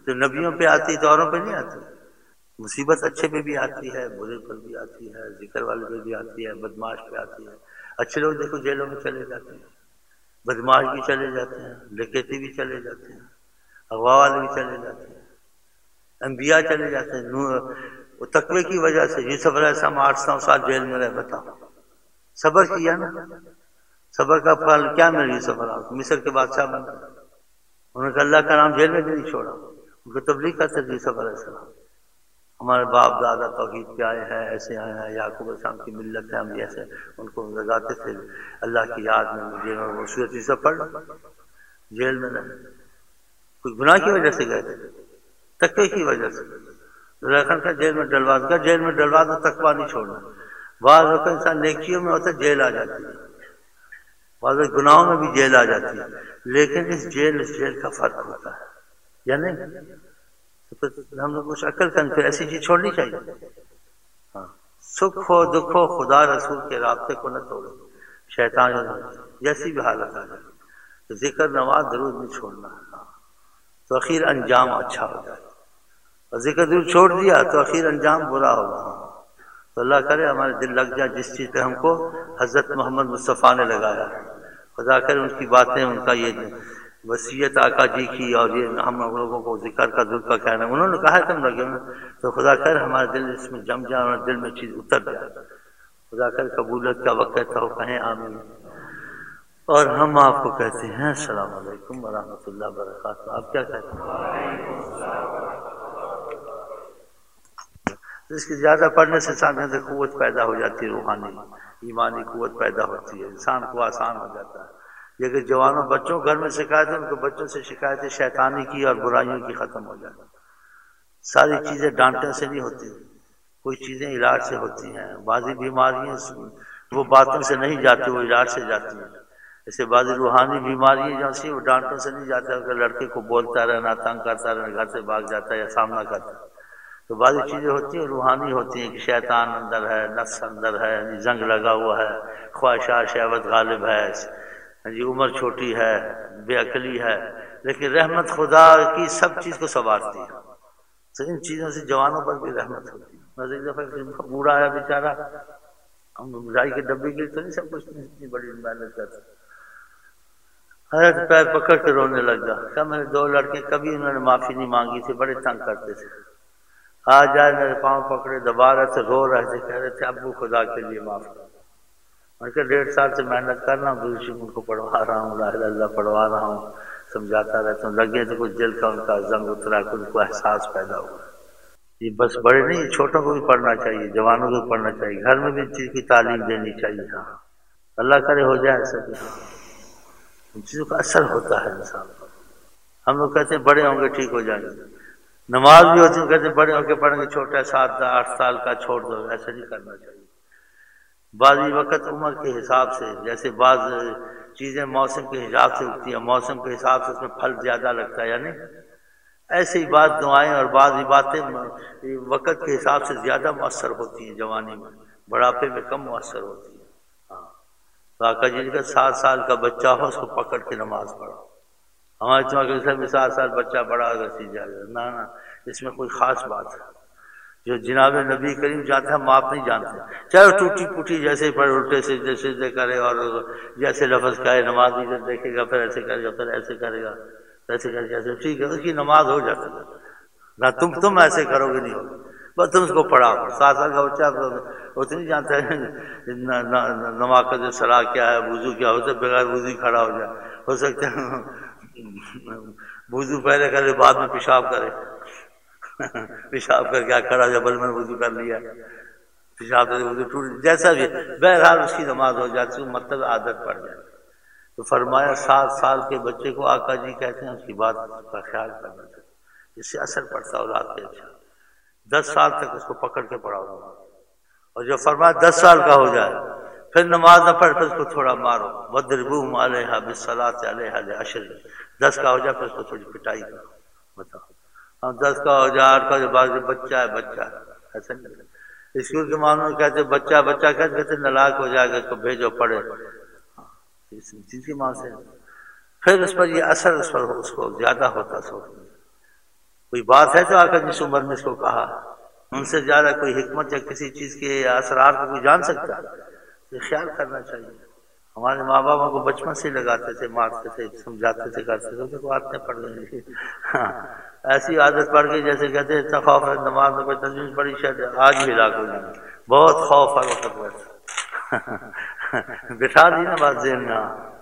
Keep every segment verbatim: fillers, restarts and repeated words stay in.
جو نبیوں پہ آتی ہے تو اوروں پہ نہیں آتی. مصیبت اچھے پہ بھی آتی ہے، برے پر بھی آتی ہے، ذکر والے پہ بھی آتی ہے، بدماش پہ آتی ہے. اچھے لوگ دیکھو جیلوں میں چلے جاتے ہیں، بدماش بھی چلے جاتے ہیں، ڈکیتی بھی چلے جاتے ہیں، اغوا والے بھی چلے جاتے ہیں، انبیاء چلے جاتے ہیں. وہ تقوی کی وجہ سے یوسف علیہ السلام آٹھ سو سال جیل میں رہے. بتاؤ صبر کیا نا، صبر کا پھل کیا ملا یوسف علیہ السلام؟ مصر کے بادشاہ بن گئے. انہوں نے کہا اللہ کا نام جیل میں بھی نہیں چھوڑا. ان کو تبلیغ کرتے تھے یوسف علیہ السلام، ہمارے باپ دادا توحید پہ آئے ہیں، ایسے آئے ہیں، یعقوب علیہ السلام کی ملت ہے، ہم ایسے. ان کو لگاتے تھے اللہ کی یاد میں مجھے، اور وہ سورۃ یوسف پڑھ جیل میں رہے. کوئی گناہ کی وجہ سے گئے تھے؟ تقوی کی وجہ سے. زلیخا کا جیل میں ڈلوا دیا، جیل میں ڈلوا دو، تقویٰ نہیں چھوڑنا. بعض وقت انسان نیکیوں میں ہوتا ہے جیل آ جاتی ہے، بعض وقت گناہوں میں بھی جیل آ جاتی ہے، لیکن اس جیل اس جیل کا فرق ہوتا ہے یا نہیں؟ ہم لوگ کچھ عقل کریں پھر ایسی چیز چھوڑنی چاہیے. ہاں، سکھ ہو دکھ ہو خدا رسول کے رابطے کو نہ توڑو. شیطان جیسی بھی حالت آ جائے ذکر نماز درود نہیں چھوڑنا، تو اخیر انجام اچھا ہو جائے. اور ذکر درود چھوڑ دیا تو اخیر انجام برا ہوگا. تو اللہ کرے ہمارے دل لگ جائے جس چیز پہ ہم کو حضرت محمد مصطفیٰ نے لگایا. خدا کرے ان کی باتیں، ان کا یہ وصیت آقا جی کی، اور یہ ہم لوگوں کو ذکر کا دل کا کہنا انہوں نے کہا تم لگے، تو خدا کرے ہمارے دل اس میں جم جائے اور دل میں چیز اتر جائے. خدا کرے قبولیت کا وقت ہے تو کہیں آمین. اور ہم آپ کو کہتے ہیں السلام علیکم ورحمۃ اللہ وبرکاتہ. آپ کیا کہتے ہیں؟ اس کی زیادہ پڑھنے سے انسان کے اندر قوت پیدا ہو جاتی ہے، روحانی ایمانی قوت پیدا ہوتی ہے، انسان کو آسان ہو جاتا ہے. یہ کہ جوانوں بچوں گھر میں شکایت ہے، ان کو بچوں سے شکایتیں شیطانی کی اور برائیوں کی ختم ہو جاتی. ساری چیزیں ڈانٹنے سے نہیں ہوتی، کوئی چیزیں علاج سے ہوتی ہیں. بعضی بیماریاں وہ باتوں سے نہیں جاتی، وہ علاج سے جاتی ہیں. جیسے بعضی روحانی بیماریاں جو سی وہ ڈانٹوں سے نہیں جاتا، اگر لڑکے کو بولتا رہنا، تنگ کرتا رہنا، گھر سے بھاگ جاتا ہے یا سامنا کرتا ہے. تو بعضی چیزیں ہوتی ہیں روحانی ہوتی ہیں کہ شیطان اندر ہے، نفس اندر ہے، زنگ لگا ہوا ہے، خواہشات شہوت غالب ہے، جی عمر چھوٹی ہے، بے عقلی ہے. لیکن رحمت خدا کی سب چیز کو سنوارتی ہے، تو ان چیزوں سے جوانوں پر بھی رحمت ہوتی ہے. میں ایک دفعہ بوڑھا آیا بیچارہ، ہم مٹھائی کے ڈبے کے لیے تو نہیں سب کچھ اتنی بڑی محنت کرتے، حضرت پیر پکڑ کے رونے لگ گیا. کیا میں نے دو لڑکے کبھی انہوں نے معافی نہیں مانگی تھی، بڑے تنگ کرتے تھے. آج جائے میرے پاؤں پکڑے دبا رہے تھے، رو رہے تھے، کہہ رہے تھے ابو خدا کے لیے معاف کر. میں کہ ڈیڑھ سال سے محنت کر رہا ہوں، دوسری ان کو پڑھوا رہا ہوں، لا الہ الا اللہ پڑھوا رہا ہوں، سمجھاتا رہتا ہوں. لگے تو کچھ دل کا ان کا زنگ اترا، ان کو احساس پیدا ہوا. یہ بس بڑے نہیں، چھوٹوں کو بھی پڑھنا چاہیے، جوانوں کو بھی پڑھنا چاہیے، گھر میں بھی اس چیز کی تعلیم دینی چاہیے. ہاں اللہ کرے ہو جائے ایسا. ان چیزوں کا اثر ہوتا ہے انسان پر. ہم لوگ کہتے ہیں بڑے ہوں گے ٹھیک ہو جائیں گے. نماز بھی ہوتی ہے کہتے ہیں بڑے ہو کے پڑھیں گے، چھوٹا سات آٹھ سال کا چھوڑ دو. ایسا نہیں کرنا چاہیے. بعض وقت عمر کے حساب سے، جیسے بعض چیزیں موسم کے حساب سے اگتی ہیں، موسم کے حساب سے اس میں پھل زیادہ لگتا ہے، یعنی ایسے ہی بعض دعائیں اور بعض باتیں وقت کے حساب سے زیادہ مؤثر ہوتی ہیں، جوانی میں بڑھاپے میں کم مؤثر ہوتی ہیں. ہاں تو آقا جی کا سات سال کا بچہ ہو اس کو پکڑ کے نماز پڑھو. ہمارے چاہے میں سات سال بچہ بڑا ہوگا سی جائے گا، نہ نہ اس میں کوئی خاص بات ہے. جو جناب نبی کریم جانتے ہیں ہم آپ نہیں جانتے. چاہے ٹوٹی پوٹی جیسے پڑھ الٹے سیدھے سیدھے کرے اور جیسے لفظ کہے نماز ادھر دیکھے گا، پھر ایسے کرے گا، پھر ایسے کرے گا، ایسے کر کے ایسے ٹھیک ہے اس کی نماز ہو جاتی ہے. نہ تم تم ایسے کرو گے نہیں ہوگا، بس تم اس کو پڑھاؤ. سات سال کا بچہ وہ تو نہیں جانتا ہے نماز صلاح کیا ہے، وضو کیا ہوتا ہے، بغیر وضو کھڑا ہو جائے. ہو سکتا ہے وضو پہلے کرے بعد میں پیشاب کرے، پیشاب کر کے کھڑا جب میں نے وضو کر لیا، پیشاب سے وضو ٹوٹ جیسا بھی بہرحال اس کی نماز ہو جاتی ہے، مطلب عادت پڑ جائے. تو فرمایا سات سال کے بچے کو آقا جی کہتے ہیں اس کی بات کا خیال کرنا چاہیے، اس سے اثر پڑتا ہے اولاد پہ. اچھا دس سال تک اس کو پکڑ کے پڑھاؤ، اور جو فرمایا دس سال کا ہو جائے پھر نماز نہ پڑھ، پھر اس کو تھوڑا مارو. وَاضْرِبُوهُمْ عَلَيْهَا بِالصَّلَاةِ عَلَيْهَا لِعَشْرٍ. دس کا ہو جائے پھر اس کو تھوڑی پٹائی کرو. بتاؤ ہم دس کا ہو جائے آٹھ کا جو بعض بچہ ہے بچہ ایسا نہیں. اسکول کے معاملے میں کہتے بچہ بچہ کہتے کہتے نلاک ہو جائے گا، اس کو بھیجو پڑھے. اس چیز کی ماں سے پھر اس پر یہ اثر اس پر اس کو زیادہ ہوتا سو. کوئی بات ہے تو آ کر جس عمر میں اس کو کہا، ان سے زیادہ کوئی حکمت یا کسی چیز کے اسرار کو کوئی جان سکتا ہے؟ یہ خیال کرنا چاہیے۔ ہمارے ماں باپ کو بچپن سے لگاتے تھے، مارتے تھے، سمجھاتے تھے، کرتے تھے، تو عادتیں پڑ گئی۔ ہاں ایسی عادت پڑ گئی جیسے کہتے ہیں اتنا خوف ہے نماز میں کوئی تجویز پڑی شاید آج بھی لاکھوں نہیں، بہت خوف ہے وقت وقت بٹھا دی نا بات ذہن میں۔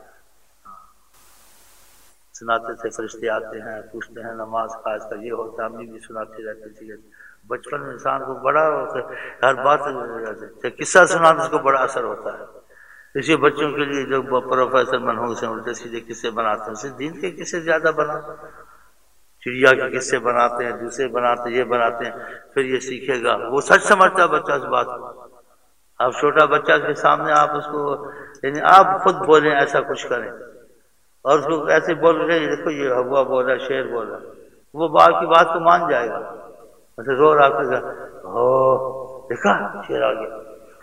سناتے تھے فرشتے آتے ہیں پوچھتے ہیں نماز کا اس کا یہ ہوتا ہے، امی بھی سناتی رہتی تھی۔ بچپن میں انسان کو بڑا ہر بات قصہ سنانے اس کو بڑا اثر ہوتا ہے۔ اسی بچوں کے لیے جو پروفیسر منحوس ہیں الٹے سیدھے قصے بناتے ہیں، اسے دین کے قصے زیادہ بناتے ہیں، چڑیا کے قصے بناتے ہیں، دوسرے بناتے ہیں، یہ بناتے ہیں، پھر یہ سیکھے گا۔ وہ سچ سمجھتا ہے بچہ اس بات کو۔ اب چھوٹا بچہ کے سامنے آپ اس کو یعنی آپ خود بولیں ایسا کچھ کریں اور اس کو ایسے بول رہے دیکھو یہ ہوا بول رہا، شعر بول رہا، وہ بات کی بات کو مان جائے گا۔ اچھا رو رہا پھر ہو دیکھا شعر آ گیا،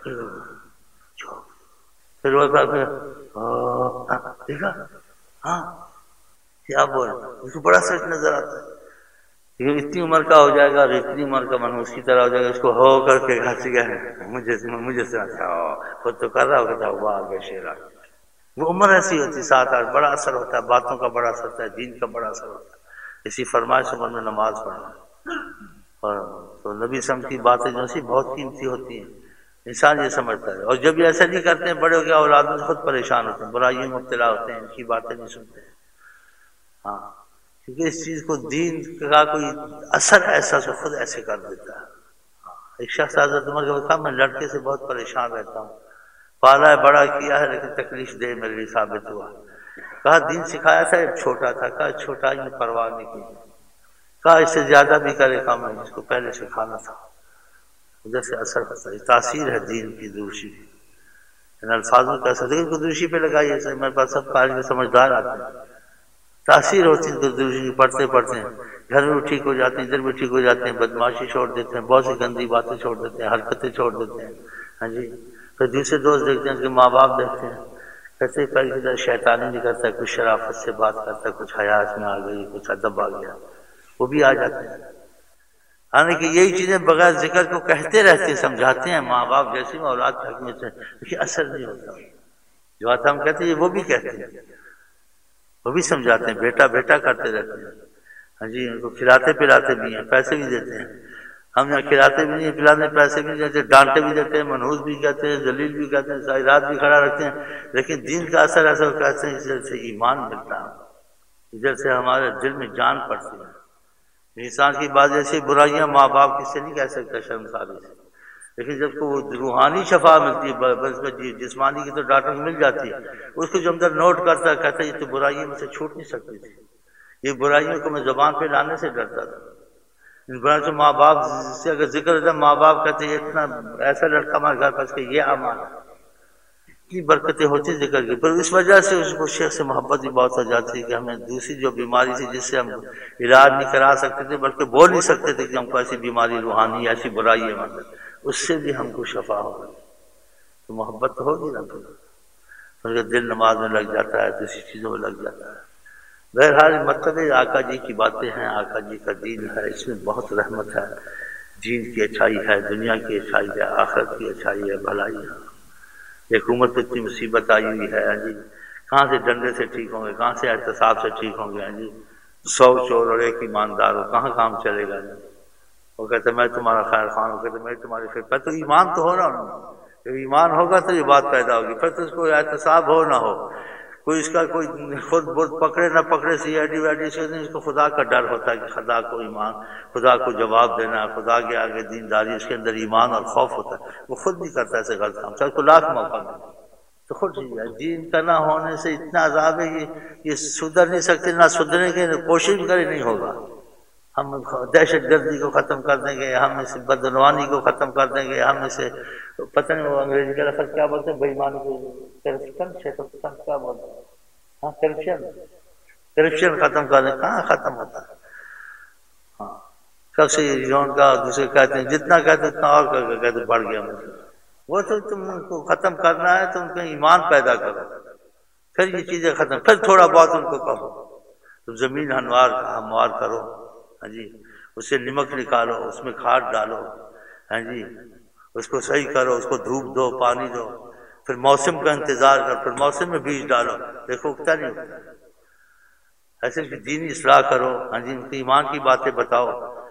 پھر وہ دیکھا ہاں کیا بول رہا، اس کو بڑا سچ نظر آتا ہے۔ یہ اتنی عمر کا ہو جائے گا اور اتنی عمر کا منحوس کی طرح ہو جائے گا، اس کو ہو کر کے ہنسی گئے مجھے مجھے سنا خود تو کر رہا ہوگا تھا وہ آگے شعر آ گیا۔ وہ عمر ایسی ہوتی سات آٹھ، بڑا اثر ہوتا ہے، باتوں کا بڑا اثر ہوتا ہے، دین کا بڑا اثر ہوتا ہے۔ اسی فرمائش عمر میں نماز پڑھنا اور تو نبی سم کی باتیں جو سی بہت قیمتی ہوتی ہیں، انسان یہ سمجھتا ہے۔ اور جب یہ ایسا نہیں کرتے ہیں بڑے ہو گیا اولاد میں خود پریشان ہوتے ہیں، برائیوں میں مبتلا ہوتے ہیں، ان کی باتیں نہیں سنتے ہیں۔ ہاں کیونکہ اس چیز کو دین کا کوئی اثر ایسا تو خود ایسے کر دیتا ہے۔ ایک شخص حضرت عمر کا کہا میں لڑکے سے بہت پریشان رہتا ہوں، پالا ہے بڑا کیا ہے لیکن تکلیف دے میرے لیے ثابت ہوا۔ کہا دین سکھایا تھا چھوٹا تھا، کہا چھوٹائی میں پرواہ نہیں کی، کہا اس سے زیادہ بھی کرے کام ہے، اس کو پہلے سکھانا تھا۔ ادھر سے اثر ہوتا ہے، تاثیر ہے دین کی دوشی، ان الفاظوں کا اثر کو دوشی پہ لگائیے۔ میرے پاس سب کاج میں سمجھدار آتے ہیں، تاثیر ہوتی ہے دوشی پڑھتے پڑھتے ہیں، گھر میں بھی ٹھیک ہو جاتے ہیں، ادھر بھی ٹھیک ہو جاتے ہیں، بدماشی چھوڑ دیتے ہیں، بہت سی گندی باتیں چھوڑ دیتے ہیں، حرکتیں چھوڑ دیتے ہیں۔ ہاں جی پھر دوسرے دوست دیکھتے ہیں کہ ماں باپ دیکھتے ہیں کہتے پہلے شیطانی نہیں کرتا، کچھ شرافت سے بات کرتا، کچھ حیات میں آ گئی، کچھ ادب آ گیا، وہ بھی آ جاتے ہیں۔ حالانکہ یہی چیزیں بغیر ذکر کو کہتے رہتے ہیں، سمجھاتے ہیں ماں باپ جیسے میں اولاد کے حق میں سے، لیکن اثر نہیں ہوتا۔ جو بات ہم کہتے ہیں وہ بھی کہتے ہیں، وہ بھی سمجھاتے ہیں، بیٹا بیٹا کرتے رہتے ہیں۔ ہاں جی ان کو کھلاتے پلاتے بھی ہیں، پیسے بھی دیتے ہیں، ہم یہاں کھلاتے بھی نہیں پلاتے، پیسے بھی دیتے، ڈانٹے بھی دیتے ہیں، منحوس بھی کہتے ہیں، ذلیل بھی کہتے ہیں، ساری رات بھی کھڑا رکھتے ہیں، لیکن دین کا اثر ایسا کہتے ہیں ادھر سے ایمان ملتا ہے، ادھر سے ہمارے دل میں جان پڑتی ہے۔ انسان کی بعض ایسی برائیاں ماں باپ کس سے نہیں کہہ سکتا شرمساری سے، لیکن جب کو وہ روحانی شفا ملتی ہے بس جسمانی کی تو ڈاکٹر مل جاتی ہے، اس کو جو اندر نوٹ کرتا ہے کہتا ہے یہ تو برائیوں میں سے چھوٹ نہیں سکتی تھی، یہ برائیوں کو میں زبان پہ لانے سے ڈرتا تھا۔ ان برائیوں سے ماں باپ سے اگر ذکر ہوتا ہے، ماں باپ کہتے ہیں اتنا ایسا لڑکا ہمارے گھر پاس کہ یہ امان ہے، اتنی برکتیں ہوتی ذکر کی، پر اس وجہ سے اس کو شیخ سے محبت بھی بہت ہو جاتی ہے کہ ہمیں دوسری جو بیماری تھی جس سے ہم علاج نہیں کرا سکتے تھے بلکہ بول نہیں سکتے تھے کہ ہم کو ایسی بیماری روحانی ایسی برائی ہے مطلب اس سے بھی ہم کو شفا ہوگی، تو محبت تو ہوگی نا، پھر دل نماز میں لگ جاتا ہے، دوسری چیزوں میں لگ جاتا ہے۔ بہرحال مطلب آقا جی کی باتیں ہیں، آقا جی کا دین ہے، اس میں بہت رحمت ہے، دین کی اچھائی ہے، دنیا کی اچھائی ہے، آخرت کی اچھائی ہے، بھلائی ہے۔ ایک امت پہ اتنی مصیبت آئی ہوئی ہے جی، کہاں سے ڈنڈے سے ٹھیک ہوں گے، کہاں سے احتساب سے ٹھیک ہوں گے جی، سو چور اور ایک ایماندار ہو کہاں کام چلے گا جی؟ وہ کہتے میں تمہارا خیر خواہ ہوں، کہتے میں تمہاری خیر، تو ایمان تو ہو نا، جب ایمان ہوگا تو یہ بات پیدا ہوگی، پھر تو اس کو احتساب ہو نہ ہو، کوئی اس کا کوئی خود بہت پکڑے نہ پکڑے سی ایڈی ویڈی سے نہیں، اس کو خدا کا ڈر ہوتا ہے کہ خدا کو ایمان، خدا کو جواب دینا، خدا کے آگے دینداری، اس کے اندر ایمان اور خوف ہوتا ہے، وہ خود نہیں کرتا ایسے غلط کام، چاہے اس کو لاکھ موقع دے تو خود دین کا نہ ہونے سے اتنا عذاب ہے کہ یہ سدھر نہیں سکتے، نہ سدھریں گے، کوشش بھی کرے نہیں ہوگا۔ ہم دہشت گردی کو ختم کر دیں گے، ہم اسے بدعنوانی کو ختم کر دیں گے، ہم اسے پتہ نہیں وہ انگریزی کا لفظ کیا بولتے ہیں، بے ایمانی کو کرپشن کیا بولتے ہیں، ہاں کرپشن کرپشن ختم کر دیں، کہاں ختم ہوتا ہے؟ ہاں سب سے یون کا دوسرے کہتے ہیں جتنا کہتے اتنا اور کہتے بڑھ گیا مجھے، وہ تو تم ان کو ختم کرنا ہے تو ان کا ایمان پیدا کرو، پھر یہ چیزیں ختم، پھر تھوڑا بہت ان کو کہو، تم زمین ہموار ہموار کرو، ہاں جی اسے نمک نکالو، اس میں کھاد ڈالو، ہاں جی اس کو صحیح کرو، اس کو دھوپ دو، پانی دو، پھر موسم کا انتظار کر، پھر موسم میں بیج ڈالو، دیکھو اگتا نہیں اگتا۔ ایسے دینی اصلاح کرو، ہاں جی ان کی ایمان کی باتیں بتاؤ،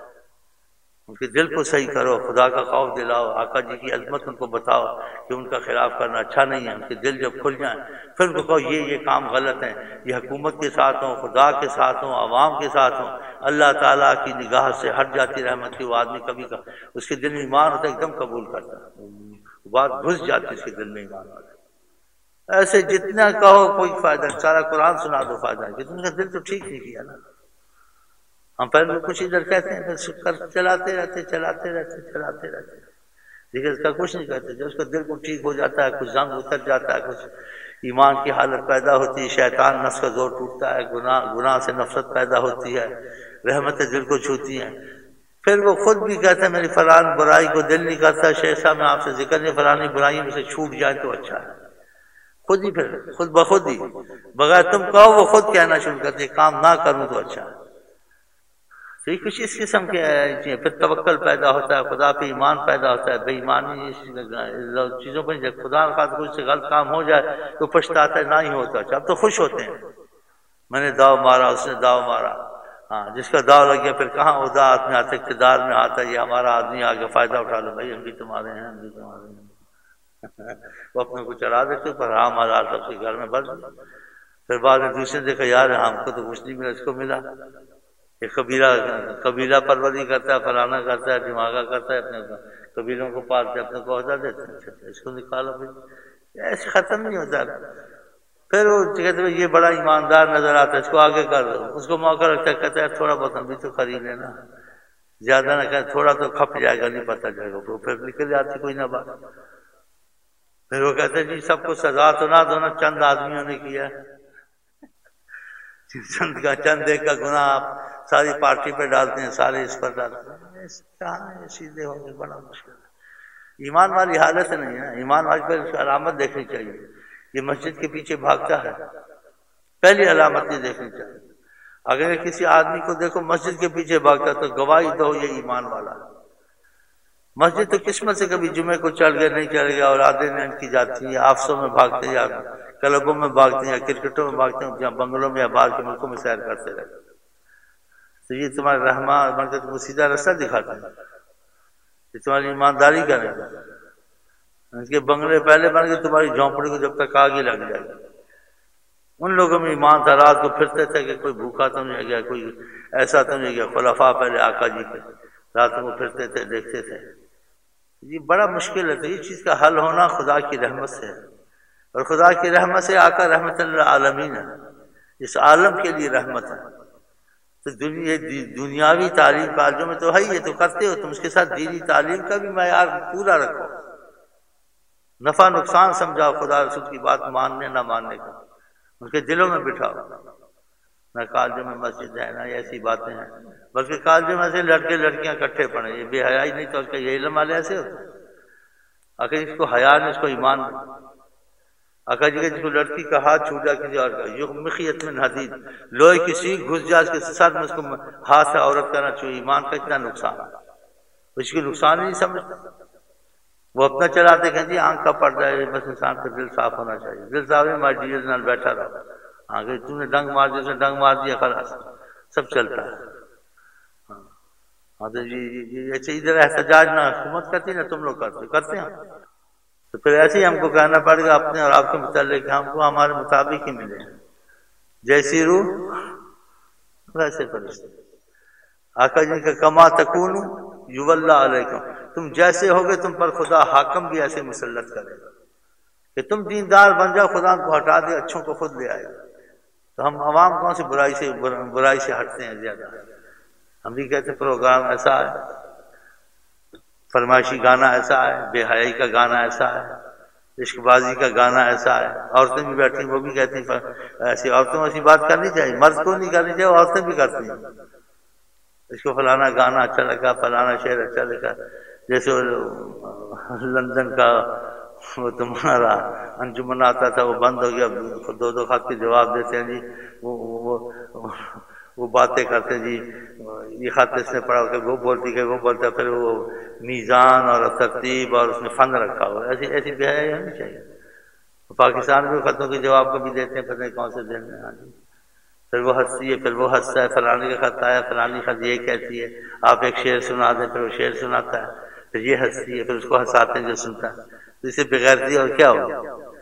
ان کے دل کو صحیح کرو، خدا کا خوف دلاؤ، آقا جی کی عظمت ان کو بتاؤ کہ ان کا خلاف کرنا اچھا نہیں ہے۔ ان کے دل جب کھل جائیں پھر ان کو کہو یہ یہ کام غلط ہیں، یہ حکومت کے ساتھ ہوں، خدا کے ساتھ ہوں، عوام کے ساتھ ہوں، اللہ تعالیٰ کی نگاہ سے ہٹ جاتی رحمت کی، وہ آدمی کبھی کا اس کے دل میں ایمان ہوتا ہے، ایک دم قبول کرتا ہے، بات گھس جاتی اس کے دل میں ایمان ہوتا ہے۔ ایسے جتنا کہو کوئی فائدہ نہیں، سارا قرآن سنا دو فائدہ نہیں، کیونکہ ان کا دل تو ٹھیک نہیں کیا نا۔ ہم پہلے کچھ ادھر کہتے ہیں پھر چلاتے رہتے چلاتے رہتے چلاتے رہتے لیکن اس کا کچھ نہیں کرتے۔ جب اس کا دل کو ٹھیک ہو جاتا ہے، کچھ زنگ اتر جاتا ہے، کچھ ایمان کی حالت پیدا ہوتی ہے، شیطان نفس کا زور ٹوٹتا ہے، گناہ گناہ سے نفرت پیدا ہوتی ہے، رحمتیں دل کو چھوتی ہیں، پھر وہ خود بھی کہتا ہے میری فلان برائی کو دل نہیں کرتا، شیخ صاحب میں آپ سے ذکر نہیں، فلانی برائی میں سے چھوٹ جائے تو اچھا ہے۔ خود ہی پھر خود بخود ہی بغیر تم کہو وہ خود کہنا شروع کرتے کام نہ کروں تو اچھا ہے۔ تو یہ کچھ اس قسم کے پھر توکل پیدا ہوتا ہے، خدا پہ ایمان پیدا ہوتا ہے، بے ایمانی چیزوں پر جب خدا نہ خواستہ کچھ سے غلط کام ہو جائے تو پچھتاتا ہے، نہ ہی ہوتا اچھا، اب تو خوش ہوتے ہیں میں نے داؤ مارا، اس نے داؤ مارا، ہاں جس کا داؤ لگ گیا پھر کہاں ادا آدمی آتا اقتدار میں آتا ہے، یہ ہمارا آدمی آگے فائدہ اٹھا لو، بھائی ہم بھی تمہارے ہیں، ہم بھی تمہارے ہیں، وہ اپنے کو چلا دیتے پر حرام حلال سب کے گھر میں بس۔ پھر بعد میں دوسرے نے دیکھا یار ہم کو تو کچھ نہیں ملا، اس کو ملا، یہ قبیلہ قبیلہ پروری کرتا ہے، فلانا کرتا ہے، دماغہ کرتا ہے، اپنے قبیلوں کو پالتے اپنے کو عہدہ دیتے ہیں، اس کو نکالو پھر ایسے ختم نہیں ہوتا۔ پھر وہ کہتے ہیں یہ بڑا ایماندار نظر آتا ہے، اس کو آگے کر دو، اس کو موقع رکھتا ہے، کہتا ہے تھوڑا بہت ہم بھی تو خرید لینا، زیادہ نہ کہ تھوڑا تو کھپ جائے گا، نہیں پتہ جائے گا، وہ پھر نکل جاتی کوئی نہ بات۔ پھر وہ کہتے ہیں جی سب کو سزا تو نہ دو نا، چند آدمیوں نے کیا، چند کا چند ایک کا گناہ آپ ساری پارٹی پہ ڈالتے ہیں، سارے اس پر ڈالتے ہیں، کہاں سیدھے ہو گئے، بڑا مشکل ہے۔ ایمان والی حالت نہیں ہے، ایمان والی پر اس کی علامت دیکھنی چاہیے، یہ مسجد کے پیچھے بھاگتا ہے، پہلی علامت یہ دیکھنی چاہیے۔ اگر کسی آدمی کو دیکھو مسجد کے پیچھے بھاگتا تو گواہی دو یہ ایمان والا ہے۔ مسجد تو قسمت سے کبھی جمعے کو چل گئے نہیں چل گیا، اولادیں نیند کی جاتی ہیں، آفسوں میں بھاگتے ہیں، یا کلبوں میں بھاگتے ہیں، یا کرکٹوں میں بھاگتے ہیں، جہاں بنگلوں میں یا باہر کے ملکوں میں سیر کرتے رہتے، تو یہ تمہارے رحمان بن کے تم کو سیدھا راستہ دکھاتے ہیں، یہ تمہاری ایمانداری کریں گے۔ ان کے بنگلے پہلے بن کے تمہاری جھونپڑی کو جب تک آگے لگ جائے گا۔ ان لوگوں میں ایمان تھا، رات کو پھرتے تھے کہ کوئی بھوکا تو نہیں گیا، کوئی ایسا تو نہیں گیا، خلفاء پہلے آقا جی کے راتوں کو پھرتے تھے، دیکھتے تھے۔ یہ بڑا مشکل ہے، تو یہ چیز کا حل ہونا خدا کی رحمت سے ہے، اور خدا کی رحمت سے آقا رحمت للعالمین ہے، اس عالم کے لیے رحمت ہے۔ تو دنیا دنیاوی تعلیم کالجوں میں تو ہے ہی، یہ تو کرتے ہو تم، اس کے ساتھ دینی تعلیم کا بھی معیار پورا رکھو، نفع نقصان سمجھاؤ، خدا رسول کی بات ماننے نہ ماننے کا ان کے دلوں میں بٹھاؤ۔ نہ کالجوں میں مسجد ہے، نہ ایسی باتیں ہیں، بلکہ کالجوں میں سے لڑکے لڑکیاں اکٹھے پڑھیں، یہ بے حیائی نہیں تو اس کا یہ علم والے ایسے ہوتے ہیں۔ اگر اس کو حیا نہیں، اس کو ایمان نہیں۔ اگر جس کو لڑکی کا ہاتھ چھوٹ جائے کسی اور کا، یغمخیت من حدید، لوہے کی سیخ گھس جائے اس کے ساتھ میں اس کو ہاتھ سے عورت کرنا چاہیے، ایمان کا اتنا نقصان، اس کی نقصان ہی نہیں سمجھتا۔ وہ اپنا چلاتے کہ جی آنکھ کا پردہ ہے، بس انسان کا دل صاف ہونا چاہیے، دل صاف ہے مائی ڈیئر نال بیٹھا رہو، آگے تم نے ڈنگ مار دیا، اس نے ڈنگ مار دیا، خلاص سب چلتا ہے۔ ہاں تو جی ایسے ادھر احتجاج نہ حکومت کرتی نہ تم لوگ کرتے کرتے ہیں، تو پھر ایسے ہی ہم کو کہنا پڑے گا اپنے اور آپ کے متعلق، ہم کو ہمارے مطابق ہی ملے، جیسی روح ویسے فرشتے۔ آقا جی کا کما تکون یولا علیکم، تم جیسے ہوگے تم پر خدا حاکم بھی ایسے مسلط کرے گا کہ تم دیندار بن جاؤ، خدا کو ہٹا دے، اچھوں کو خود لے آئے گا۔ تو ہم عوام کون سے برائی سے برائی سے ہٹتے ہیں زیادہ، ہم بھی کہتے ہیں پروگرام ایسا ہے، فرمائشی گانا ایسا ہے، بے حیائی کا گانا ایسا ہے، عشق بازی کا گانا ایسا ہے، عورتیں بھی بیٹھی وہ بھی کہتی ہیں ایسی عورتوں ایسی بات کرنی چاہیے، مرد کو نہیں کرنی چاہیے، عورتیں بھی کرتی ہیں، اس کو فلانا گانا اچھا لگا، فلانا شعر اچھا لگا، جیسے لندن کا وہ تمہارا انجمن آتا تھا وہ بند ہو گیا، دو دو خط کے جواب دیتے ہیں جی، وہ وہ وہ باتیں کرتے جی، یہ خط اس نے پڑھا کہ وہ بولتی کہ وہ بولتا، پھر وہ میزان اور ترتیب اور اس میں فن رکھا ہوا، ایسی ایسی بے حیائی ہونی چاہیے۔ پاکستان میں خطوں کے جواب کبھی دیتے ہیں، پتہ نہیں کون سے دن میں، ہاں جی، پھر وہ ہنستی ہے، پھر وہ ہنستا ہے، فلانے کا خط آیا، فلانی خط یہ کہتی ہے، آپ ایک شعر سنا دیں، پھر وہ شعر سناتا ہے، پھر یہ ہنستی ہے، پھر اس کو ہنساتے ہیں جو سنتا ہے، تو اسے بغیرتی اور کیا ہوگا؟